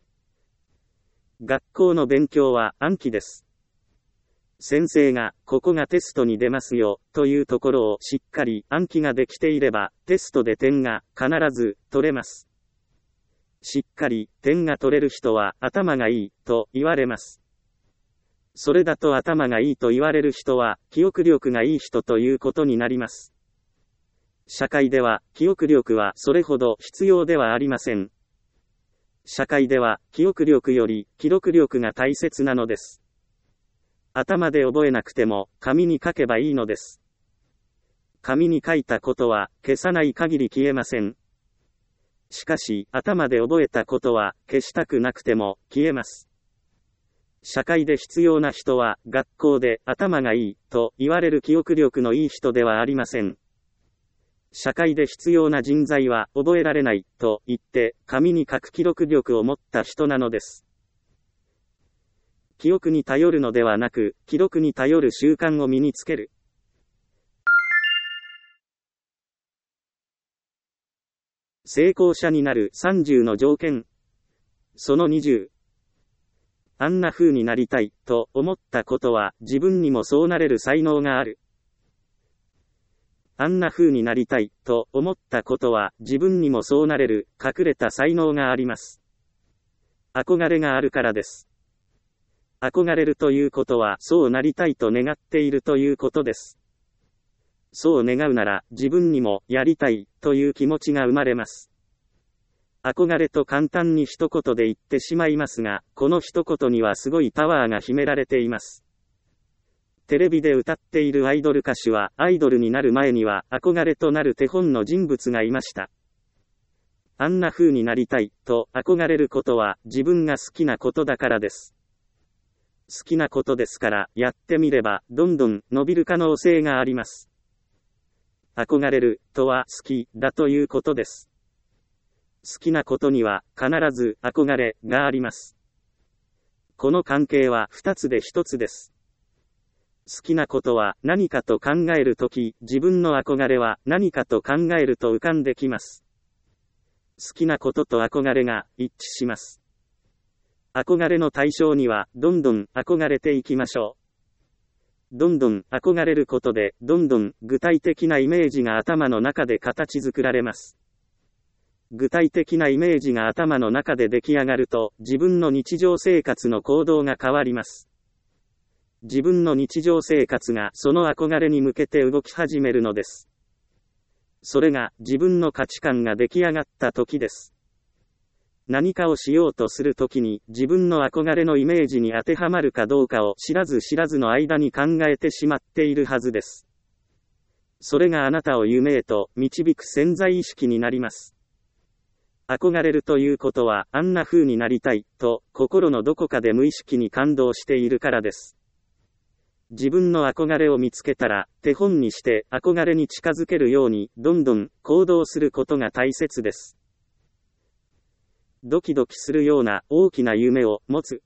S1: 学校の勉強は暗記です。先生がここがテストに出ますよというところをしっかり暗記ができていればテストで点が必ず取れます。しっかり点が取れる人は頭がいいと言われます。それだと頭がいいと言われる人は記憶力がいい人ということになります。社会では記憶力はそれほど必要ではありません。社会では記憶力より記録力が大切なのです。頭で覚えなくても紙に書けばいいのです。紙に書いたことは消さない限り消えません。しかし頭で覚えたことは消したくなくても消えます。社会で必要な人は学校で頭がいいと言われる記憶力のいい人ではありません。 社会で必要な人材は覚えられないと言って紙に書く記録力を持った人なのです。記憶に頼るのではなく、記録に頼る習慣を身につける。成功者になるさんじゅうの条件。そのにじゅう。あんな風になりたいと思ったことは自分にもそうなれる才能がある。あんな風になりたいと思ったことは自分にもそうなれる隠れた才能があります。憧れがあるからです。憧れるということはそうなりたいと願っているということです。そう願うなら自分にもやりたいという気持ちが生まれます。憧れと簡単に一言で言ってしまいますが、この一言にはすごいパワーが秘められています。テレビで歌っているアイドル歌手はアイドルになる前には憧れとなる手本の人物がいました。あんな風になりたいと憧れることは自分が好きなことだからです。好きなことですからやってみればどんどん伸びる可能性があります。憧れるとは好きだということです。好きなことには必ず憧れがあります。この関係は二つで一つです。好きなことは何かと考えるとき、自分の憧れは何かと考えると浮かんできます。好きなことと憧れが一致します。憧れの対象にはどんどん憧れていきましょう。どんどん憧れることでどんどん具体的なイメージが頭の中で形作られます。具体的なイメージが頭の中で出来上がると自分の日常生活の行動が変わります。自分の日常生活がその憧れに向けて動き始めるのです。それが自分の価値観が出来上がった時です。何かをしようとするときに自分の憧れのイメージに当てはまるかどうかを知らず知らずの間に考えてしまっているはずです。それがあなたを夢へと導く潜在意識になります。憧れるということはあんな風になりたいと心のどこかで無意識に感動しているからです。自分の憧れを見つけたら手本にして憧れに近づけるようにどんどん行動することが大切です。ドキドキするような大きな夢を持つ。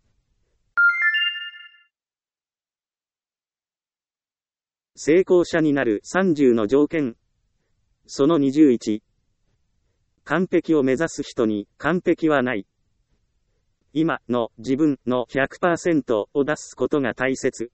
S1: 成功者になるさんじゅうの条件。そのにじゅういち。完璧を目指す人に完璧はない。今の自分の ひゃくパーセント を出すことが大切。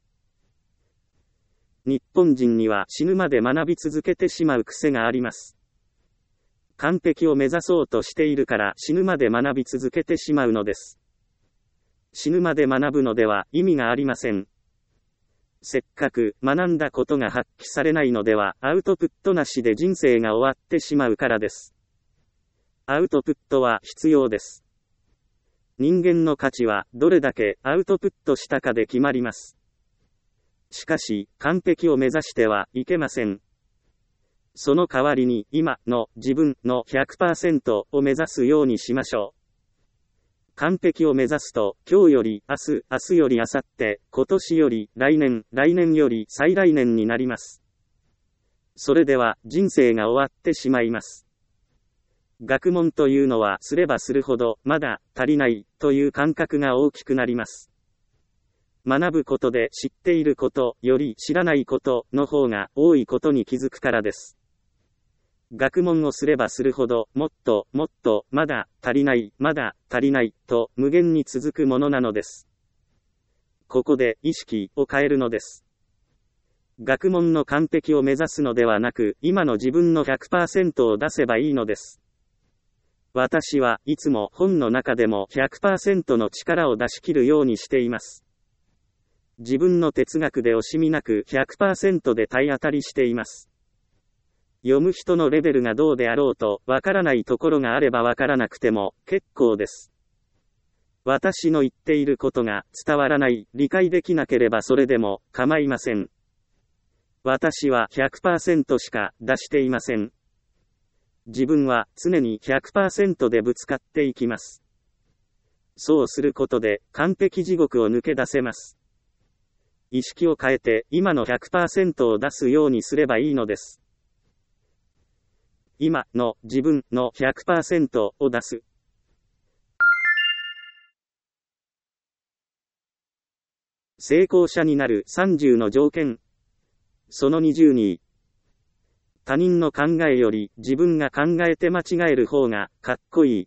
S1: 日本人には死ぬまで学び続けてしまう癖があります。完璧を目指そうとしているから死ぬまで学び続けてしまうのです。死ぬまで学ぶのでは意味がありません。せっかく学んだことが発揮されないのではアウトプットなしで人生が終わってしまうからです。アウトプットは必要です。人間の価値はどれだけアウトプットしたかで決まります。しかし、完璧を目指してはいけません。その代わりに今の自分の ひゃくパーセント を目指すようにしましょう。完璧を目指すと、今日より明日、明日より明後日、今年より来年、来年より再来年になります。それでは人生が終わってしまいます。学問というのはすればするほどまだ足りないという感覚が大きくなります。学ぶことで知っていることより知らないことの方が多いことに気づくからです。学問をすればするほどもっともっとまだ足りないまだ足りないと無限に続くものなのです。ここで意識を変えるのです。学問の完璧を目指すのではなく今の自分の ひゃくパーセント を出せばいいのです。私はいつも本の中でも ひゃくパーセント の力を出し切るようにしています。自分の哲学で惜しみなく ひゃくパーセント で体当たりしています。読む人のレベルがどうであろうと、わからないところがあればわからなくても結構です。私の言っていることが伝わらない、理解できなければそれでも構いません。私は ひゃくパーセント しか出していません。自分は常に ひゃくパーセント でぶつかっていきます。そうすることで完璧地獄を抜け出せます。意識を変えて今の ひゃくパーセント を出すようにすればいいのです。 今の自分の ひゃくパーセント を出す。成功者になるさんじゅうの条件。そのにじゅうに。他人の考えより自分が考えて間違える方がかっこいい。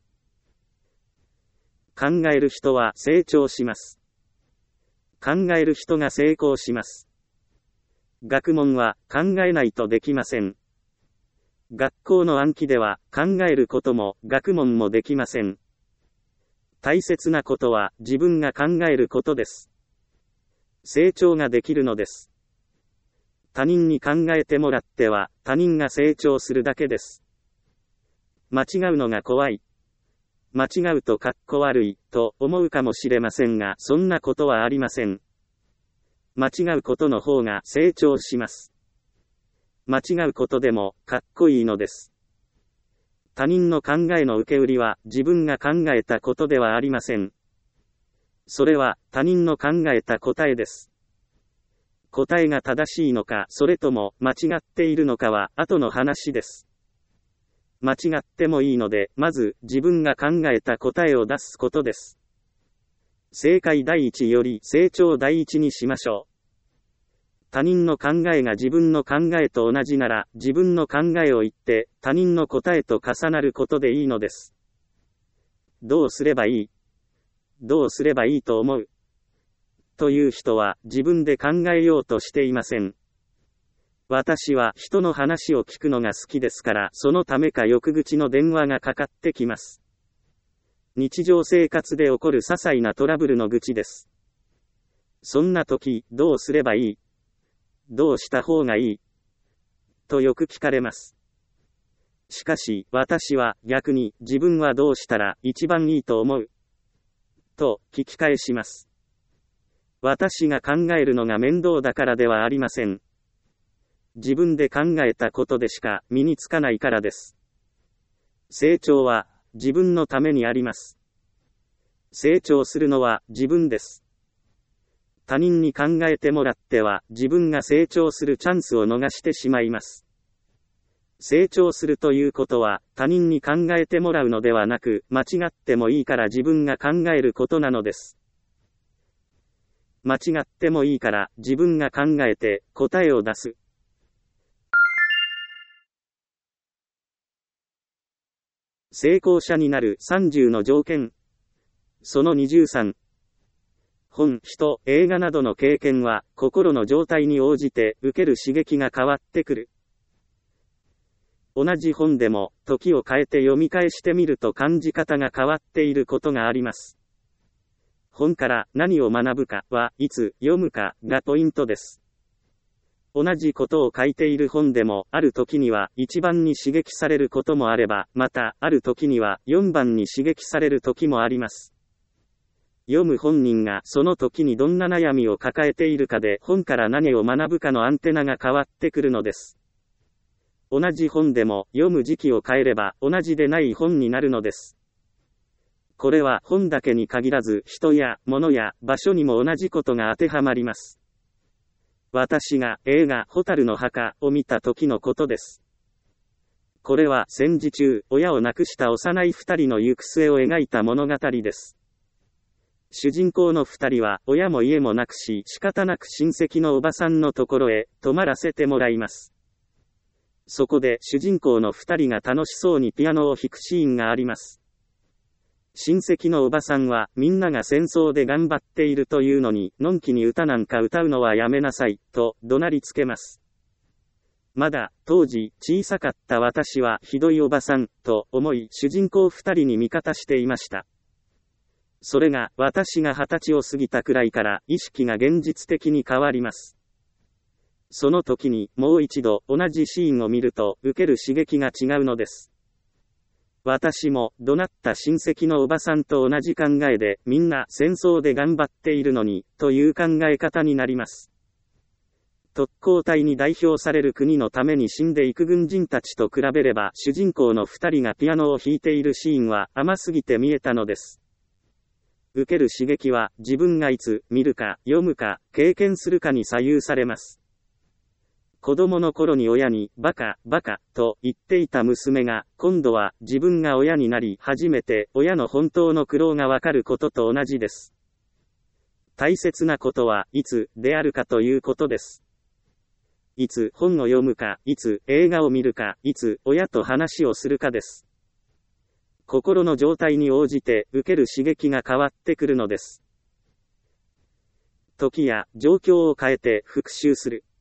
S1: 考える人は成長します。考える人が成功します。学問は考えないとできません。学校の暗記では考えることも学問もできません。大切なことは自分が考えることです。成長ができるのです。他人に考えてもらっては他人が成長するだけです。間違うのが怖い。間違うとかっこ悪いと思うかもしれませんが、そんなことはありません。間違うことの方が成長します。間違うことでもかっこいいのです。他人の考えの受け売りは自分が考えたことではありません。それは他人の考えた答えです。答えが正しいのか、それとも間違っているのかは後の話です。間違ってもいいので、まず自分が考えた答えを出すことです。正解第一より成長第一にしましょう。他人の考えが自分の考えと同じなら、自分の考えを言って他人の答えと重なることでいいのです。どうすればいい？どうすればいいと思う？という人は自分で考えようとしていません。私は人の話を聞くのが好きですから、そのためか翌口の電話がかかってきます。日常生活で起こる些細なトラブルの愚痴です。そんな時、どうすればいい？どうした方がいい？とよく聞かれます。しかし、私は逆に自分はどうしたら一番いいと思う？と聞き返します。私が考えるのが面倒だからではありません。自分で考えたことでしか身につかないからです。成長は自分のためにあります。成長するのは自分です。他人に考えてもらっては自分が成長するチャンスを逃してしまいます。成長するということは他人に考えてもらうのではなく、間違ってもいいから自分が考えることなのです。間違ってもいいから自分が考えて答えを出す。成功者になるさんじゅうの条件。そのにじゅうさん。本、人、映画などの経験は心の状態に応じて受ける刺激が変わってくる。同じ本でも時を変えて読み返してみると感じ方が変わっていることがあります。本から何を学ぶかはいつ読むかがポイントです。同じことを書いている本でも、ある時には一番に刺激されることもあれば、またある時にはよんばんに刺激される時もあります。読む本人がその時にどんな悩みを抱えているかで、本から何を学ぶかのアンテナが変わってくるのです。同じ本でも読む時期を変えれば同じでない本になるのです。これは本だけに限らず、人や物や場所にも同じことが当てはまります。私が映画ホタルの墓を見た時のことです。これは戦時中、親を亡くした幼い二人の行く末を描いた物語です。主人公の二人は親も家もなくし、仕方なく親戚のおばさんのところへ泊まらせてもらいます。そこで主人公の二人が楽しそうにピアノを弾くシーンがあります。親戚のおばさんはみんなが戦争で頑張っているというのに、のんきに歌なんか歌うのはやめなさい、と怒鳴りつけます。まだ当時小さかった私はひどいおばさんと思い、主人公二人に味方していました。それが私が二十歳を過ぎたくらいから意識が現実的に変わります。その時にもう一度同じシーンを見ると受ける刺激が違うのです。私も怒鳴った親戚のおばさんと同じ考えで、みんな戦争で頑張っているのにという考え方になります。特攻隊に代表される国のために死んでいく軍人たちと比べれば、主人公の二人がピアノを弾いているシーンは甘すぎて見えたのです。受ける刺激は自分がいつ見るか読むか経験するかに左右されます。 子供の頃に親にバカ、バカと言っていた娘が、今度は自分が親になり初めて親の本当の苦労がわかることと同じです。大切なことはいつであるかということです。いつ本を読むか、いつ映画を見るか、いつ親と話をするかです。心の状態に応じて受ける刺激が変わってくるのです。時や状況を変えて復習する。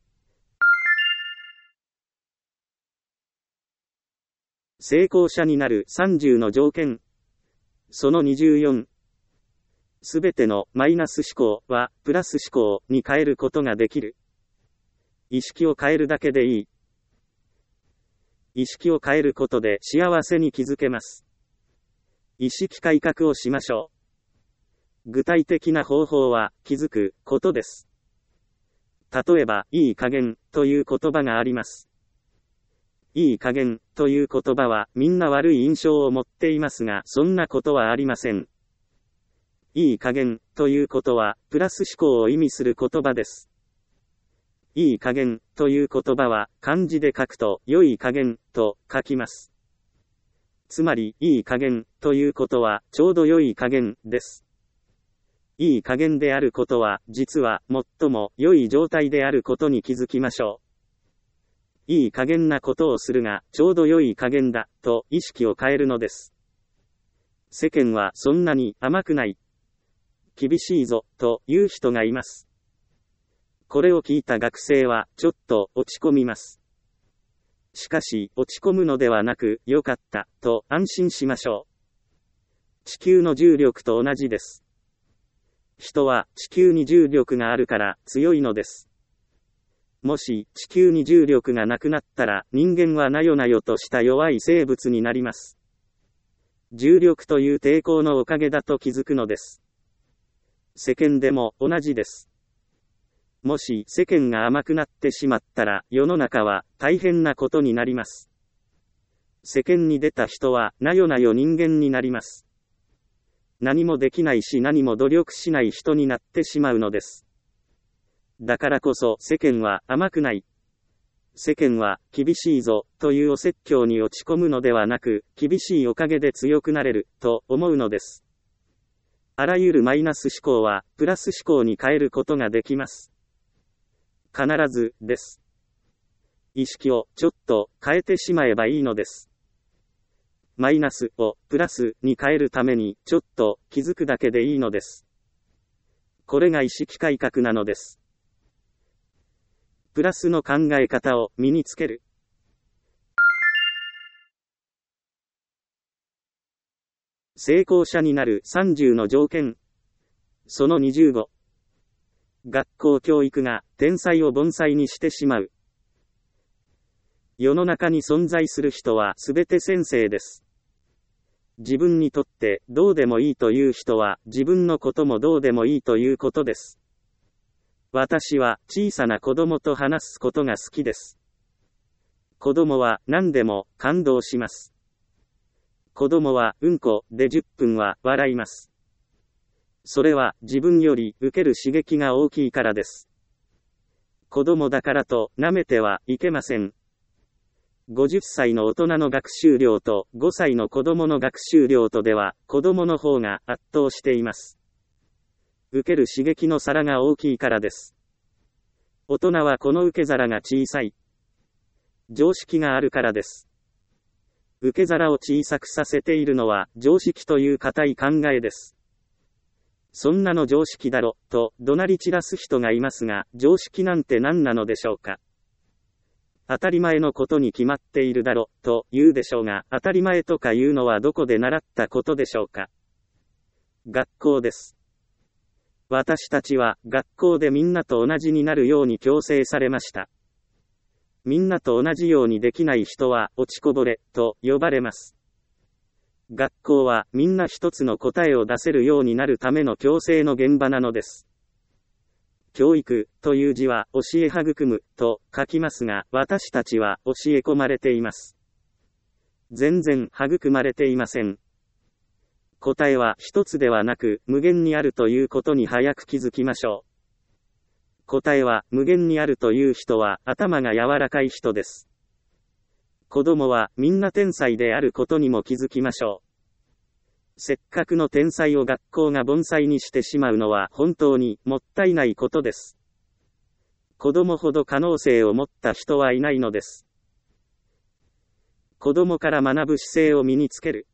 S1: 成功者になるさんじゅうの条件。そのにじゅうよん。すべてのマイナス思考はプラス思考に変えることができる。意識を変えるだけでいい。意識を変えることで幸せに気づけます。意識改革をしましょう。具体的な方法は気づくことです。例えば、いい加減という言葉があります。いい加減という言葉はみんな悪い印象を持っていますが、そんなことはありません。いい加減ということはプラス思考を意味する言葉です。いい加減という言葉は漢字で書くと良い加減と書きます。つまり、いい加減ということはちょうど良い加減です。いい加減であることは実は最も良い状態であることに気づきましょう。いい加減なことをするがちょうど良い加減だと意識を変えるのです。世間はそんなに甘くない、厳しいぞという人がいます。これを聞いた学生はちょっと落ち込みます。しかし落ち込むのではなく、よかったと安心しましょう。地球の重力と同じです。人は地球に重力があるから強いのです。もし地球に重力がなくなったら人間はなよなよとした弱い生物になります。重力という抵抗のおかげだと気づくのです。世間でも同じです。もし世間が甘くなってしまったら世の中は大変なことになります。世間に出た人はなよなよ人間になります。何もできないし何も努力しない人になってしまうのです。だからこそ世間は甘くない。世間は厳しいぞというお説教に落ち込むのではなく、厳しいおかげで強くなれると思うのです。あらゆるマイナス思考はプラス思考に変えることができます。必ずです。意識をちょっと変えてしまえばいいのです。マイナスをプラスに変えるためにちょっと気づくだけでいいのです。これが意識改革なのです。プラスの考え方を身につける。成功者になるさんじゅうの条件。そのにじゅうご。学校教育が天才を凡才にしてしまう。世の中に存在する人はすべて先生です。自分にとってどうでもいいという人は自分のこともどうでもいいということです。私は小さな子供と話すことが好きです。子供は何でも感動します。子供はうんこでじゅっぷんは笑います。それは自分より受ける刺激が大きいからです。子供だからと舐めてはいけません。ごじゅっさいの大人の学習量とごさいの子供の学習量とでは子供の方が圧倒しています。受ける刺激の皿が大きいからです。大人はこの受け皿が小さい。常識があるからです。受け皿を小さくさせているのは常識という固い考えです。そんなの常識だろ、と怒鳴り散らす人がいますが、常識なんて何なのでしょうか。当たり前のことに決まっているだろ、と言うでしょうが、当たり前とか言うのはどこで習ったことでしょうか。学校です。私たちは学校でみんなと同じになるように強制されました。みんなと同じようにできない人は落ちこぼれと呼ばれます。学校はみんな一つの答えを出せるようになるための強制の現場なのです。教育という字は教え育むと書きますが、私たちは教え込まれています。全然育まれていません。答えは一つではなく無限にあるということに早く気づきましょう。 答えは無限にあるという人は頭が柔らかい人です。子供はみんな天才であることにも気づきましょう。せっかくの天才を学校が凡才にしてしまうのは本当にもったいないことです。子供ほど可能性を持った人はいないのです。子供から学ぶ姿勢を身につける。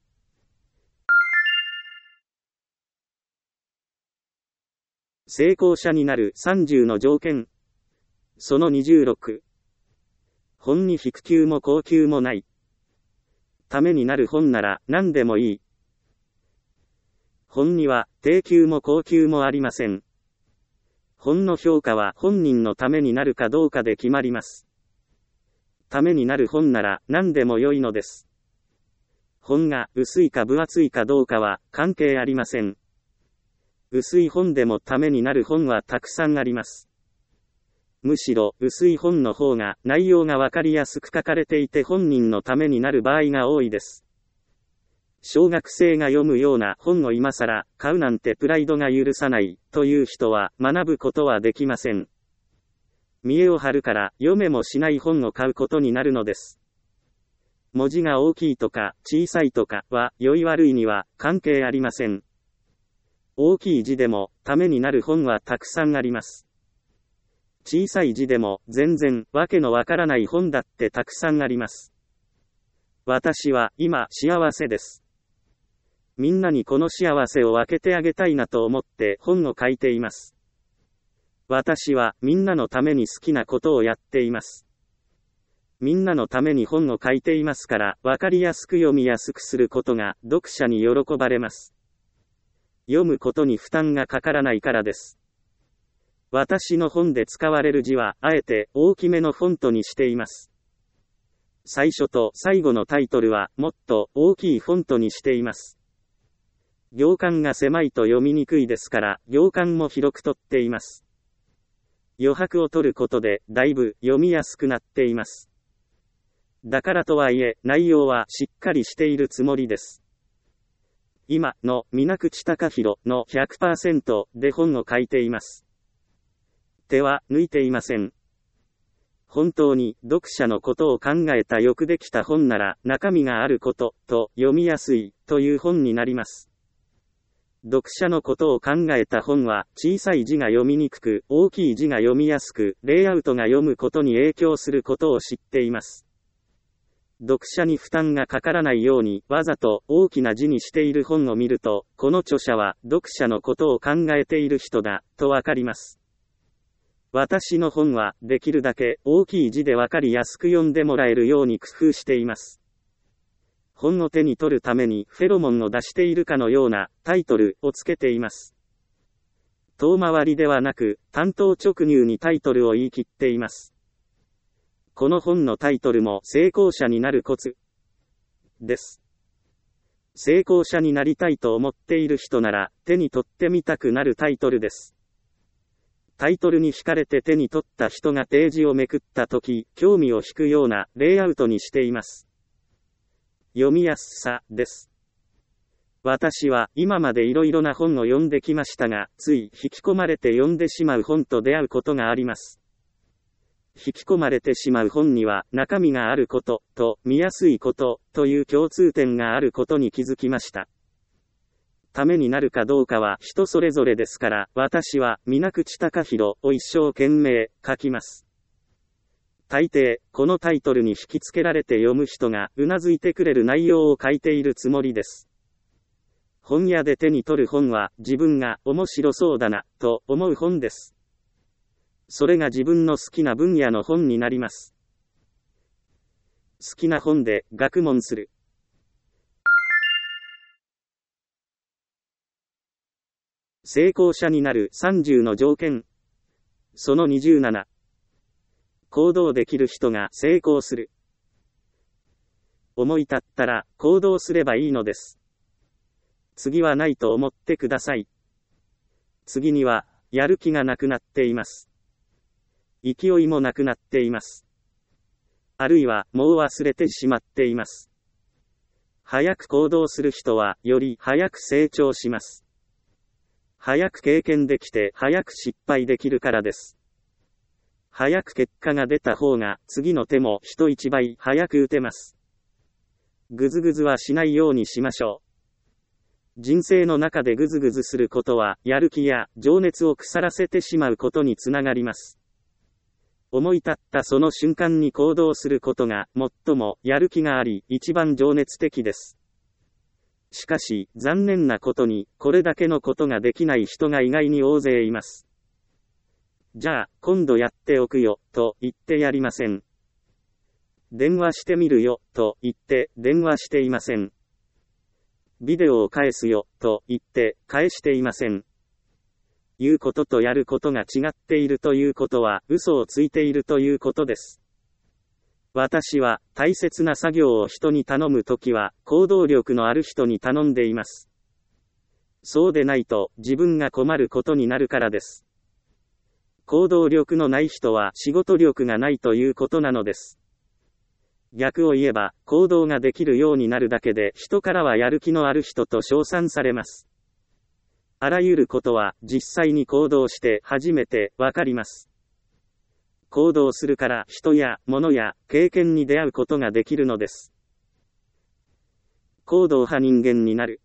S1: 成功者になるさんじゅうの条件。そのにじゅうろく。本に低級も高級もない。ためになる本なら何でもいい。本には低級も高級もありません。本の評価は本人のためになるかどうかで決まります。ためになる本なら何でも良いのです。本が薄いか分厚いかどうかは関係ありません。薄い本でもためになる本はたくさんあります。むしろ薄い本の方が内容がわかりやすく書かれていて本人のためになる場合が多いです。小学生が読むような本を今更買うなんてプライドが許さないという人は学ぶことはできません。見栄を張るから読めもしない本を買うことになるのです。文字が大きいとか小さいとかは良い悪いには関係ありません。大きい字でもためになる本はたくさんあります。小さい字でも全然わけのわからない本だってたくさんあります。私は今幸せです。みんなにこの幸せを分けてあげたいなと思って本を書いています。私はみんなのために好きなことをやっています。みんなのために本を書いていますから分かりやすく読みやすくすることが読者に喜ばれます。読むことに負担がかからないからです。私の本で使われる字はあえて大きめのフォントにしています。最初と最後のタイトルはもっと大きいフォントにしています。行間が狭いと読みにくいですから行間も広く取っています。余白を取ることでだいぶ読みやすくなっています。だからとはいえ内容はしっかりしているつもりです。今の水口貴弘の ひゃくパーセント で本を書いています。手は抜いていません。本当に読者のことを考えたよくできた本なら中身があることと読みやすいという本になります。読者のことを考えた本は小さい字が読みにくく大きい字が読みやすくレイアウトが読むことに影響することを知っています。読者に負担がかからないようにわざと大きな字にしている本を見るとこの著者は読者のことを考えている人だとわかります。私の本はできるだけ大きい字でわかりやすく読んでもらえるように工夫しています。本を手に取るためにフェロモンを出しているかのようなタイトルをつけています。遠回りではなく単刀直入にタイトルを言い切っています。この本のタイトルも成功者になるコツです。成功者になりたいと思っている人なら手に取ってみたくなるタイトルです。タイトルに惹かれて手に取った人がページをめくったとき、興味を引くようなレイアウトにしています。読みやすさです。私は今までいろいろな本を読んできましたが、つい引き込まれて読んでしまう本と出会うことがあります。引き込まれてしまう本には中身があることと見やすいことという共通点があることに気づきました。ためになるかどうかは人それぞれですから、私は水口貴弘を一生懸命書きます。大抵、このタイトルに引きつけられて読む人がうなずいてくれる内容を書いているつもりです。本屋で手に取る本は自分が面白そうだなと思う本です。それが自分の好きな分野の本になります。好きな本で学問する。成功者になるさんじゅうの条件。そのにじゅうなな。行動できる人が成功する。思い立ったら行動すればいいのです。次はないと思ってください。次にはやる気がなくなっています。勢いもなくなっています。あるいはもう忘れてしまっています。早く行動する人はより早く成長します。早く経験できて早く失敗できるからです。 早く結果が出た方が次の手も人一倍早く打てます。ぐずぐずはしないようにしましょう。人生の中でぐずぐずすることはやる気や情熱を腐らせてしまうことにつながります。思い立ったその瞬間に行動することが最もやる気があり一番情熱的です。しかし残念なことにこれだけのことができない人が意外に大勢います。じゃあ今度やっておくよと言ってやりません。電話してみるよと言って電話していません。ビデオを返すよと言って返していません。言うこととやることが違っているということは嘘をついているということです。私は大切な作業を人に頼むときは行動力のある人に頼んでいます。そうでないと自分が困ることになるからです。行動力のない人は仕事力がないということなのです。逆を言えば、行動ができるようになるだけで人からはやる気のある人と称賛されます。あらゆることは実際に行動して初めてわかります。行動するから人や物や経験に出会うことができるのです。行動派人間になる。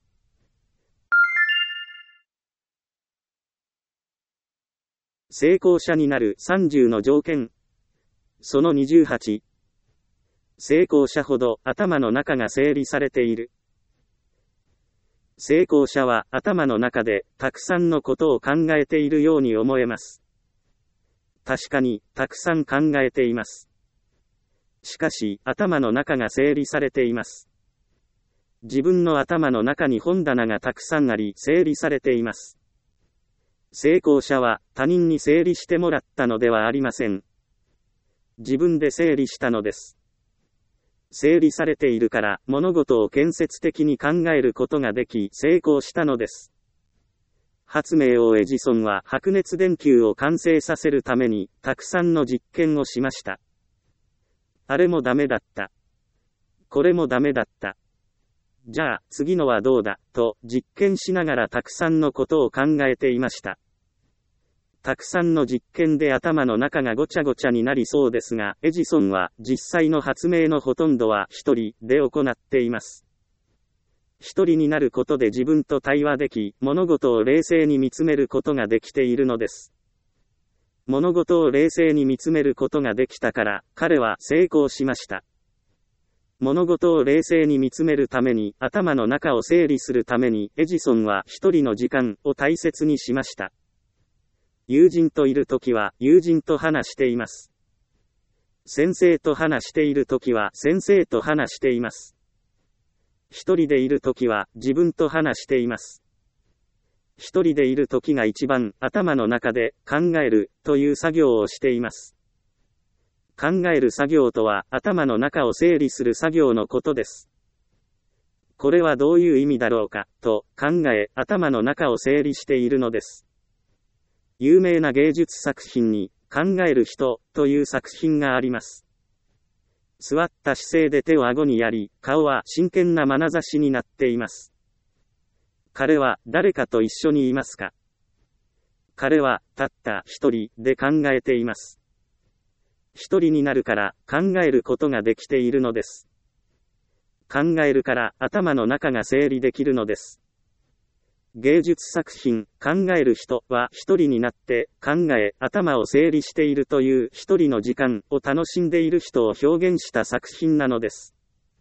S1: 成功者になるさんじゅうの条件。そのにじゅうはち。成功者ほど頭の中が整理されている。成功者は頭の中でたくさんのことを考えているように思えます。確かにたくさん考えています。しかし頭の中が整理されています。自分の頭の中に本棚がたくさんあり整理されています。成功者は他人に整理してもらったのではありません。自分で整理したのです。整理されているから物事を建設的に考えることができ成功したのです。発明王エジソンは白熱電球を完成させるためにたくさんの実験をしました。あれもダメだった。これもダメだった。じゃあ次のはどうだと実験しながらたくさんのことを考えていました。たくさんの実験で頭の中がごちゃごちゃになりそうですが、エジソンは実際の発明のほとんどは一人で行っています。一人になることで自分と対話でき、物事を冷静に見つめることができているのです。物事を冷静に見つめることができたから、彼は成功しました。物事を冷静に見つめるために、頭の中を整理するために、エジソンは一人の時間を大切にしました。友人といるときは友人と話しています。先生と話しているときは先生と話しています。一人でいるときは自分と話しています。一人でいるときが一番頭の中で考えるという作業をしています。考える作業とは頭の中を整理する作業のことです。これはどういう意味だろうかと考え頭の中を整理しているのです。有名な芸術作品に考える人という作品があります。座った姿勢で手を顎にやり、顔は真剣な眼差しになっています。彼は誰かと一緒にいますか？彼はたった一人で考えています。一人になるから考えることができているのです。考えるから頭の中が整理できるのです。芸術作品、考える人は一人になって考え、頭を整理しているという一人の時間を楽しんでいる人を表現した作品なのです。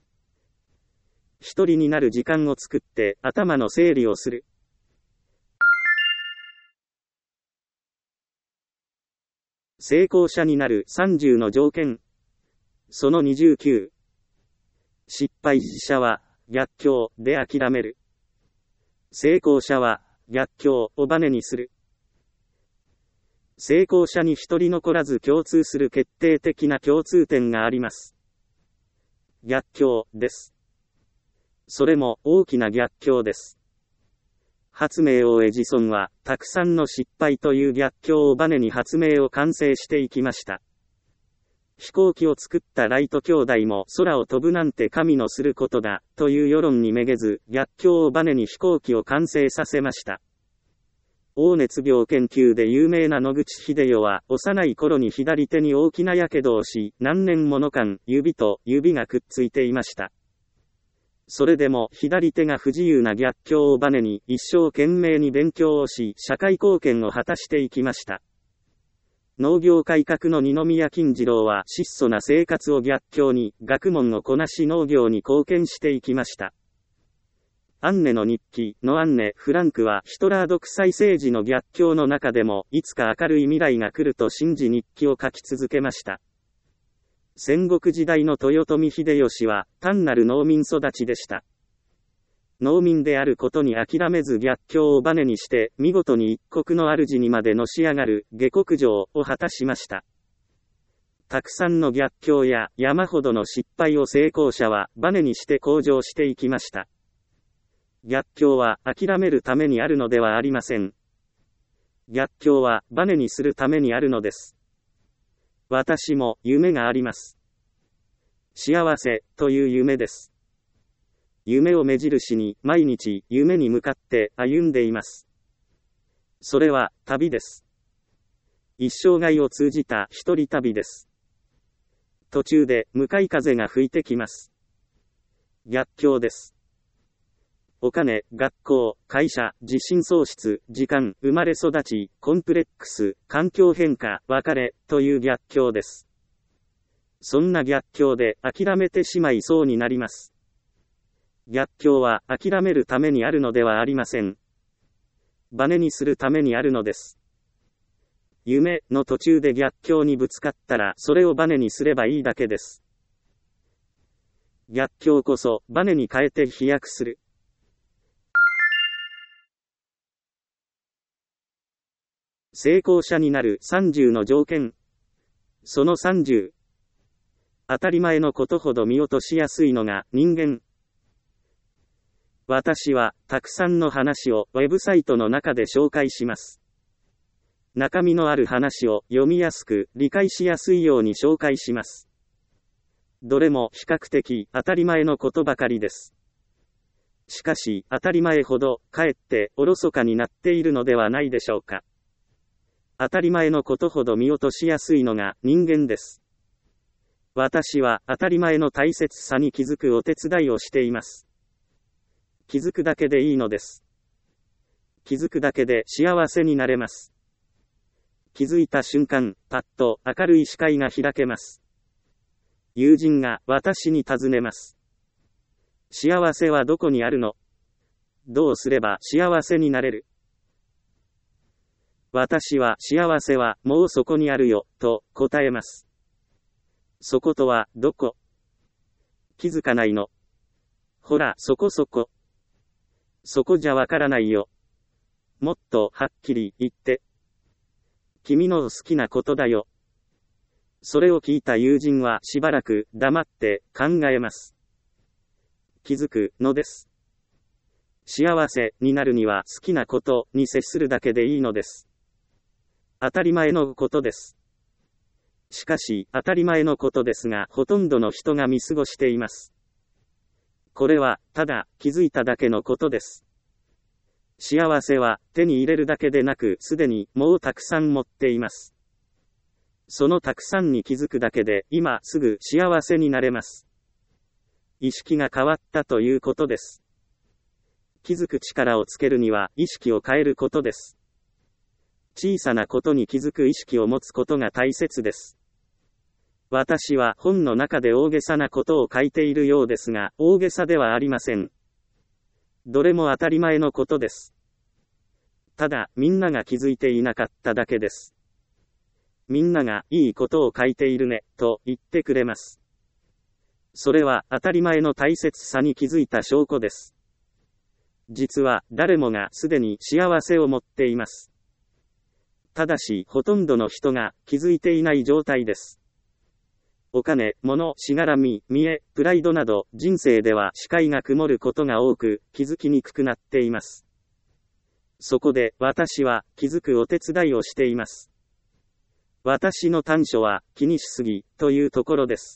S1: 一人になる時間を作って頭の整理をする。成功者になるさんじゅうの条件。そのにじゅうきゅう。失敗者は逆境で諦める。成功者は逆境をバネにする。成功者に一人残らず共通する決定的な共通点があります。逆境です。それも大きな逆境です。発明王エジソンはたくさんの失敗という逆境をバネに発明を完成していきました。飛行機を作ったライト兄弟も空を飛ぶなんて神のすることだという世論にめげず逆境をバネに飛行機を完成させました。 黄熱病研究で有名な野口英世は、幼い頃に左手に大きな火傷をし、何年もの間、指と指がくっついていました。それでも、左手が不自由な逆境をバネに、一生懸命に勉強をし、社会貢献を果たしていきました。農業改革の二宮金次郎は質素な生活を逆境に、学問をこなし農業に貢献していきました。アンネの日記のアンネ・フランクはヒトラー独裁政治の逆境の中でも、いつか明るい未来が来ると信じ日記を書き続けました。戦国時代の豊臣秀吉は、単なる農民育ちでした。農民であることに諦めず逆境をバネにして、見事に一国の主にまでのし上がる下克上を果たしました。たくさんの逆境や山ほどの失敗を成功者はバネにして向上していきました。逆境は諦めるためにあるのではありません。逆境はバネにするためにあるのです。私も夢があります。幸せという夢です。夢を目印に毎日夢に向かって歩んでいます。それは旅です。一生涯を通じた一人旅です。途中で向かい風が吹いてきます。逆境です。お金、学校、会社、自信喪失、時間、生まれ育ち、コンプレックス、環境変化、別れ、という逆境です。そんな逆境で諦めてしまいそうになります。逆境は諦めるためにあるのではありません。バネにするためにあるのです。夢の途中で逆境にぶつかったらそれをバネにすればいいだけです。逆境こそバネに変えて飛躍する。成功者になるさんじゅうの条件。そのさんじゅう。当たり前のことほど見落としやすいのが人間。私は、たくさんの話をウェブサイトの中で紹介します。中身のある話を読みやすく、理解しやすいように紹介します。どれも比較的当たり前のことばかりです。しかし、当たり前ほど、かえっておろそかになっているのではないでしょうか。当たり前のことほど見落としやすいのが人間です。私は当たり前の大切さに気づくお手伝いをしています。気づくだけでいいのです。気づくだけで幸せになれます。気づいた瞬間、パッと明るい視界が開けます。友人が私に尋ねます。幸せはどこにあるの？どうすれば幸せになれる？私は幸せはもうそこにあるよ、と答えます。そことはどこ？気づかないの？ほら、そこそこ。そこじゃわからないよ。もっとはっきり言って。君の好きなことだよ。それを聞いた友人はしばらく黙って考えます。気づくのです。幸せになるには好きなことに接するだけでいいのです。当たり前のことです。しかし、当たり前のことですが、ほとんどの人が見過ごしています。これは、ただ、気づいただけのことです。幸せは、手に入れるだけでなく、すでに、もうたくさん持っています。そのたくさんに気づくだけで、今すぐ幸せになれます。意識が変わったということです。気づく力をつけるには、意識を変えることです。小さなことに気づく意識を持つことが大切です。私は本の中で大げさなことを書いているようですが、大げさではありません。どれも当たり前のことです。ただ、みんなが気づいていなかっただけです。みんなが、いいことを書いているね、と言ってくれます。それは、当たり前の大切さに気づいた証拠です。実は、誰もがすでに幸せを持っています。ただし、ほとんどの人が気づいていない状態です。お金、物、しがらみ、見栄、プライドなど、人生では視界が曇ることが多く、気づきにくくなっています。そこで、私は、気づくお手伝いをしています。私の短所は、気にしすぎ、というところです。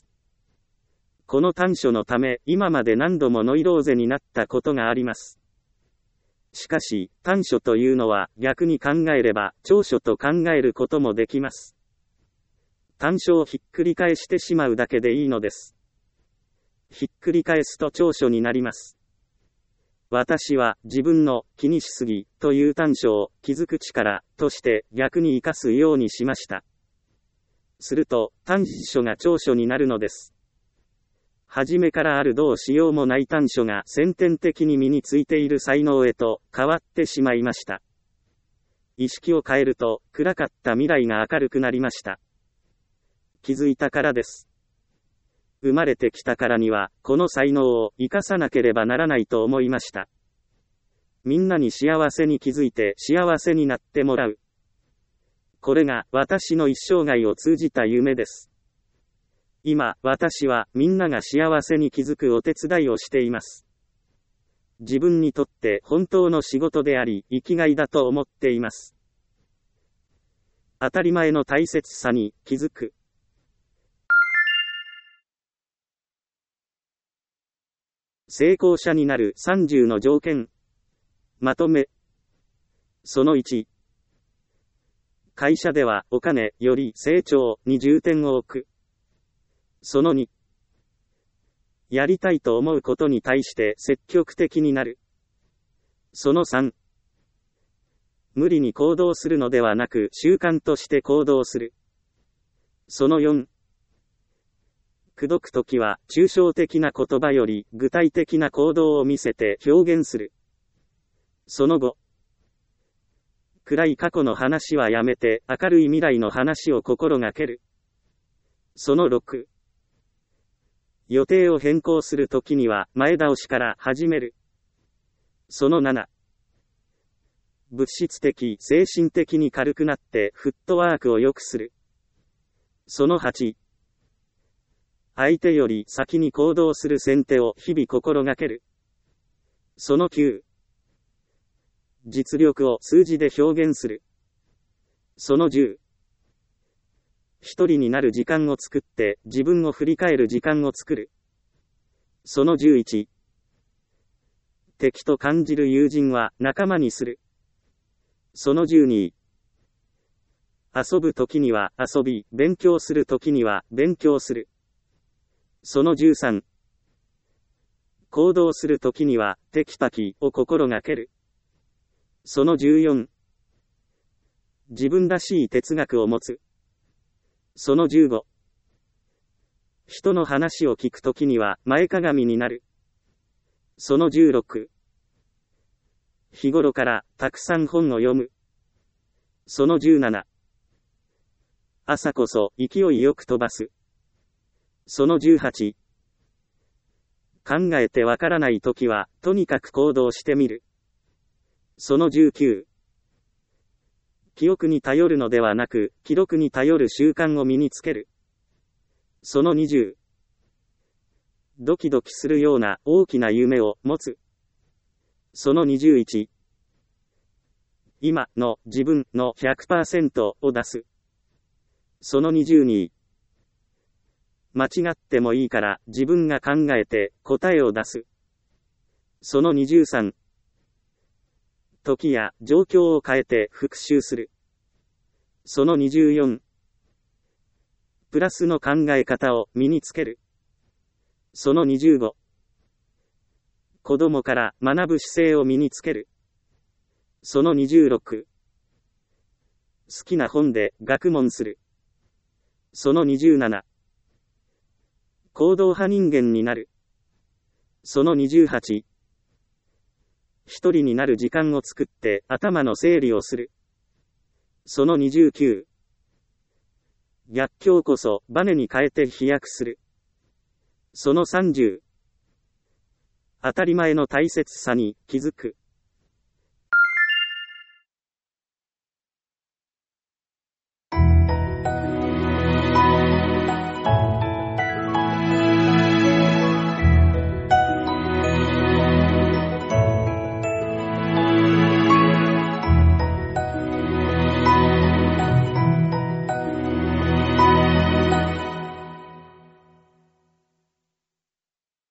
S1: この短所のため、今まで何度もノイローゼになったことがあります。 しかし、短所というのは逆に考えれば長所と考えることもできます。短所をひっくり返してしまうだけでいいのです。ひっくり返すと長所になります。私は自分の気にしすぎという短所を気づく力として逆に生かすようにしました。すると短所が長所になるのです。初めからあるどうしようもない短所が先天的に身についている才能へと変わってしまいました。意識を変えると暗かった未来が明るくなりました。気づいたからです。生まれてきたからには、この才能を生かさなければならないと思いました。みんなに幸せに気づいて幸せになってもらう。これが私の一生涯を通じた夢です。今、私はみんなが幸せに気づくお手伝いをしています。自分にとって本当の仕事であり、生きがいだと思っています。当たり前の大切さに気づく。成功者になるさんじゅうの条件。まとめ。そのいち。会社ではお金より成長に重点を置く。そのに。やりたいと思うことに対して積極的になる。そのさん。無理に行動するのではなく習慣として行動する。そのよん。口説くときは抽象的な言葉より具体的な行動を見せて表現する。そのご。暗い過去の話はやめて明るい未来の話を心がける。そのろく。予定を変更するときには前倒しから始める。そのなな。物質的、精神的に軽くなってフットワークを良くする。そのはち。相手より先に行動する先手を日々心がける。そのきゅう。実力を数字で表現する。そのじゅう。一人になる時間を作って自分を振り返る時間を作る。そのじゅういち。敵と感じる友人は仲間にする。そのじゅうに。遊ぶときには遊び、勉強するときには勉強する。そのじゅうさん。行動するときにはテキパキを心がける。そのじゅうよん。自分らしい哲学を持つ。そのじゅうご。人の話を聞くときには前かがみになる。そのじゅうろく。日頃からたくさん本を読む。そのじゅうなな。朝こそ勢いよく飛ばす。そのじゅうはち。考えてわからないときはとにかく行動してみる。そのじゅうきゅう。記憶に頼るのではなく記録に頼る習慣を身につける。そのにじゅう。ドキドキするような大きな夢を持つ。そのにじゅういち。今の自分の ひゃくパーセント を出す。そのにじゅうに。間違ってもいいから自分が考えて答えを出す。そのにじゅうさん。時や状況を変えて復習する。そのにじゅうよん。プラスの考え方を身につける。そのにじゅうご。子供から学ぶ姿勢を身につける。そのにじゅうろく。好きな本で学問する。そのにじゅうなな。行動派人間になる。そのにじゅうはち。一人になる時間を作って頭の整理をする。そのにじゅうきゅう。逆境こそバネに変えて飛躍する。そのさんじゅう。当たり前の大切さに気づく。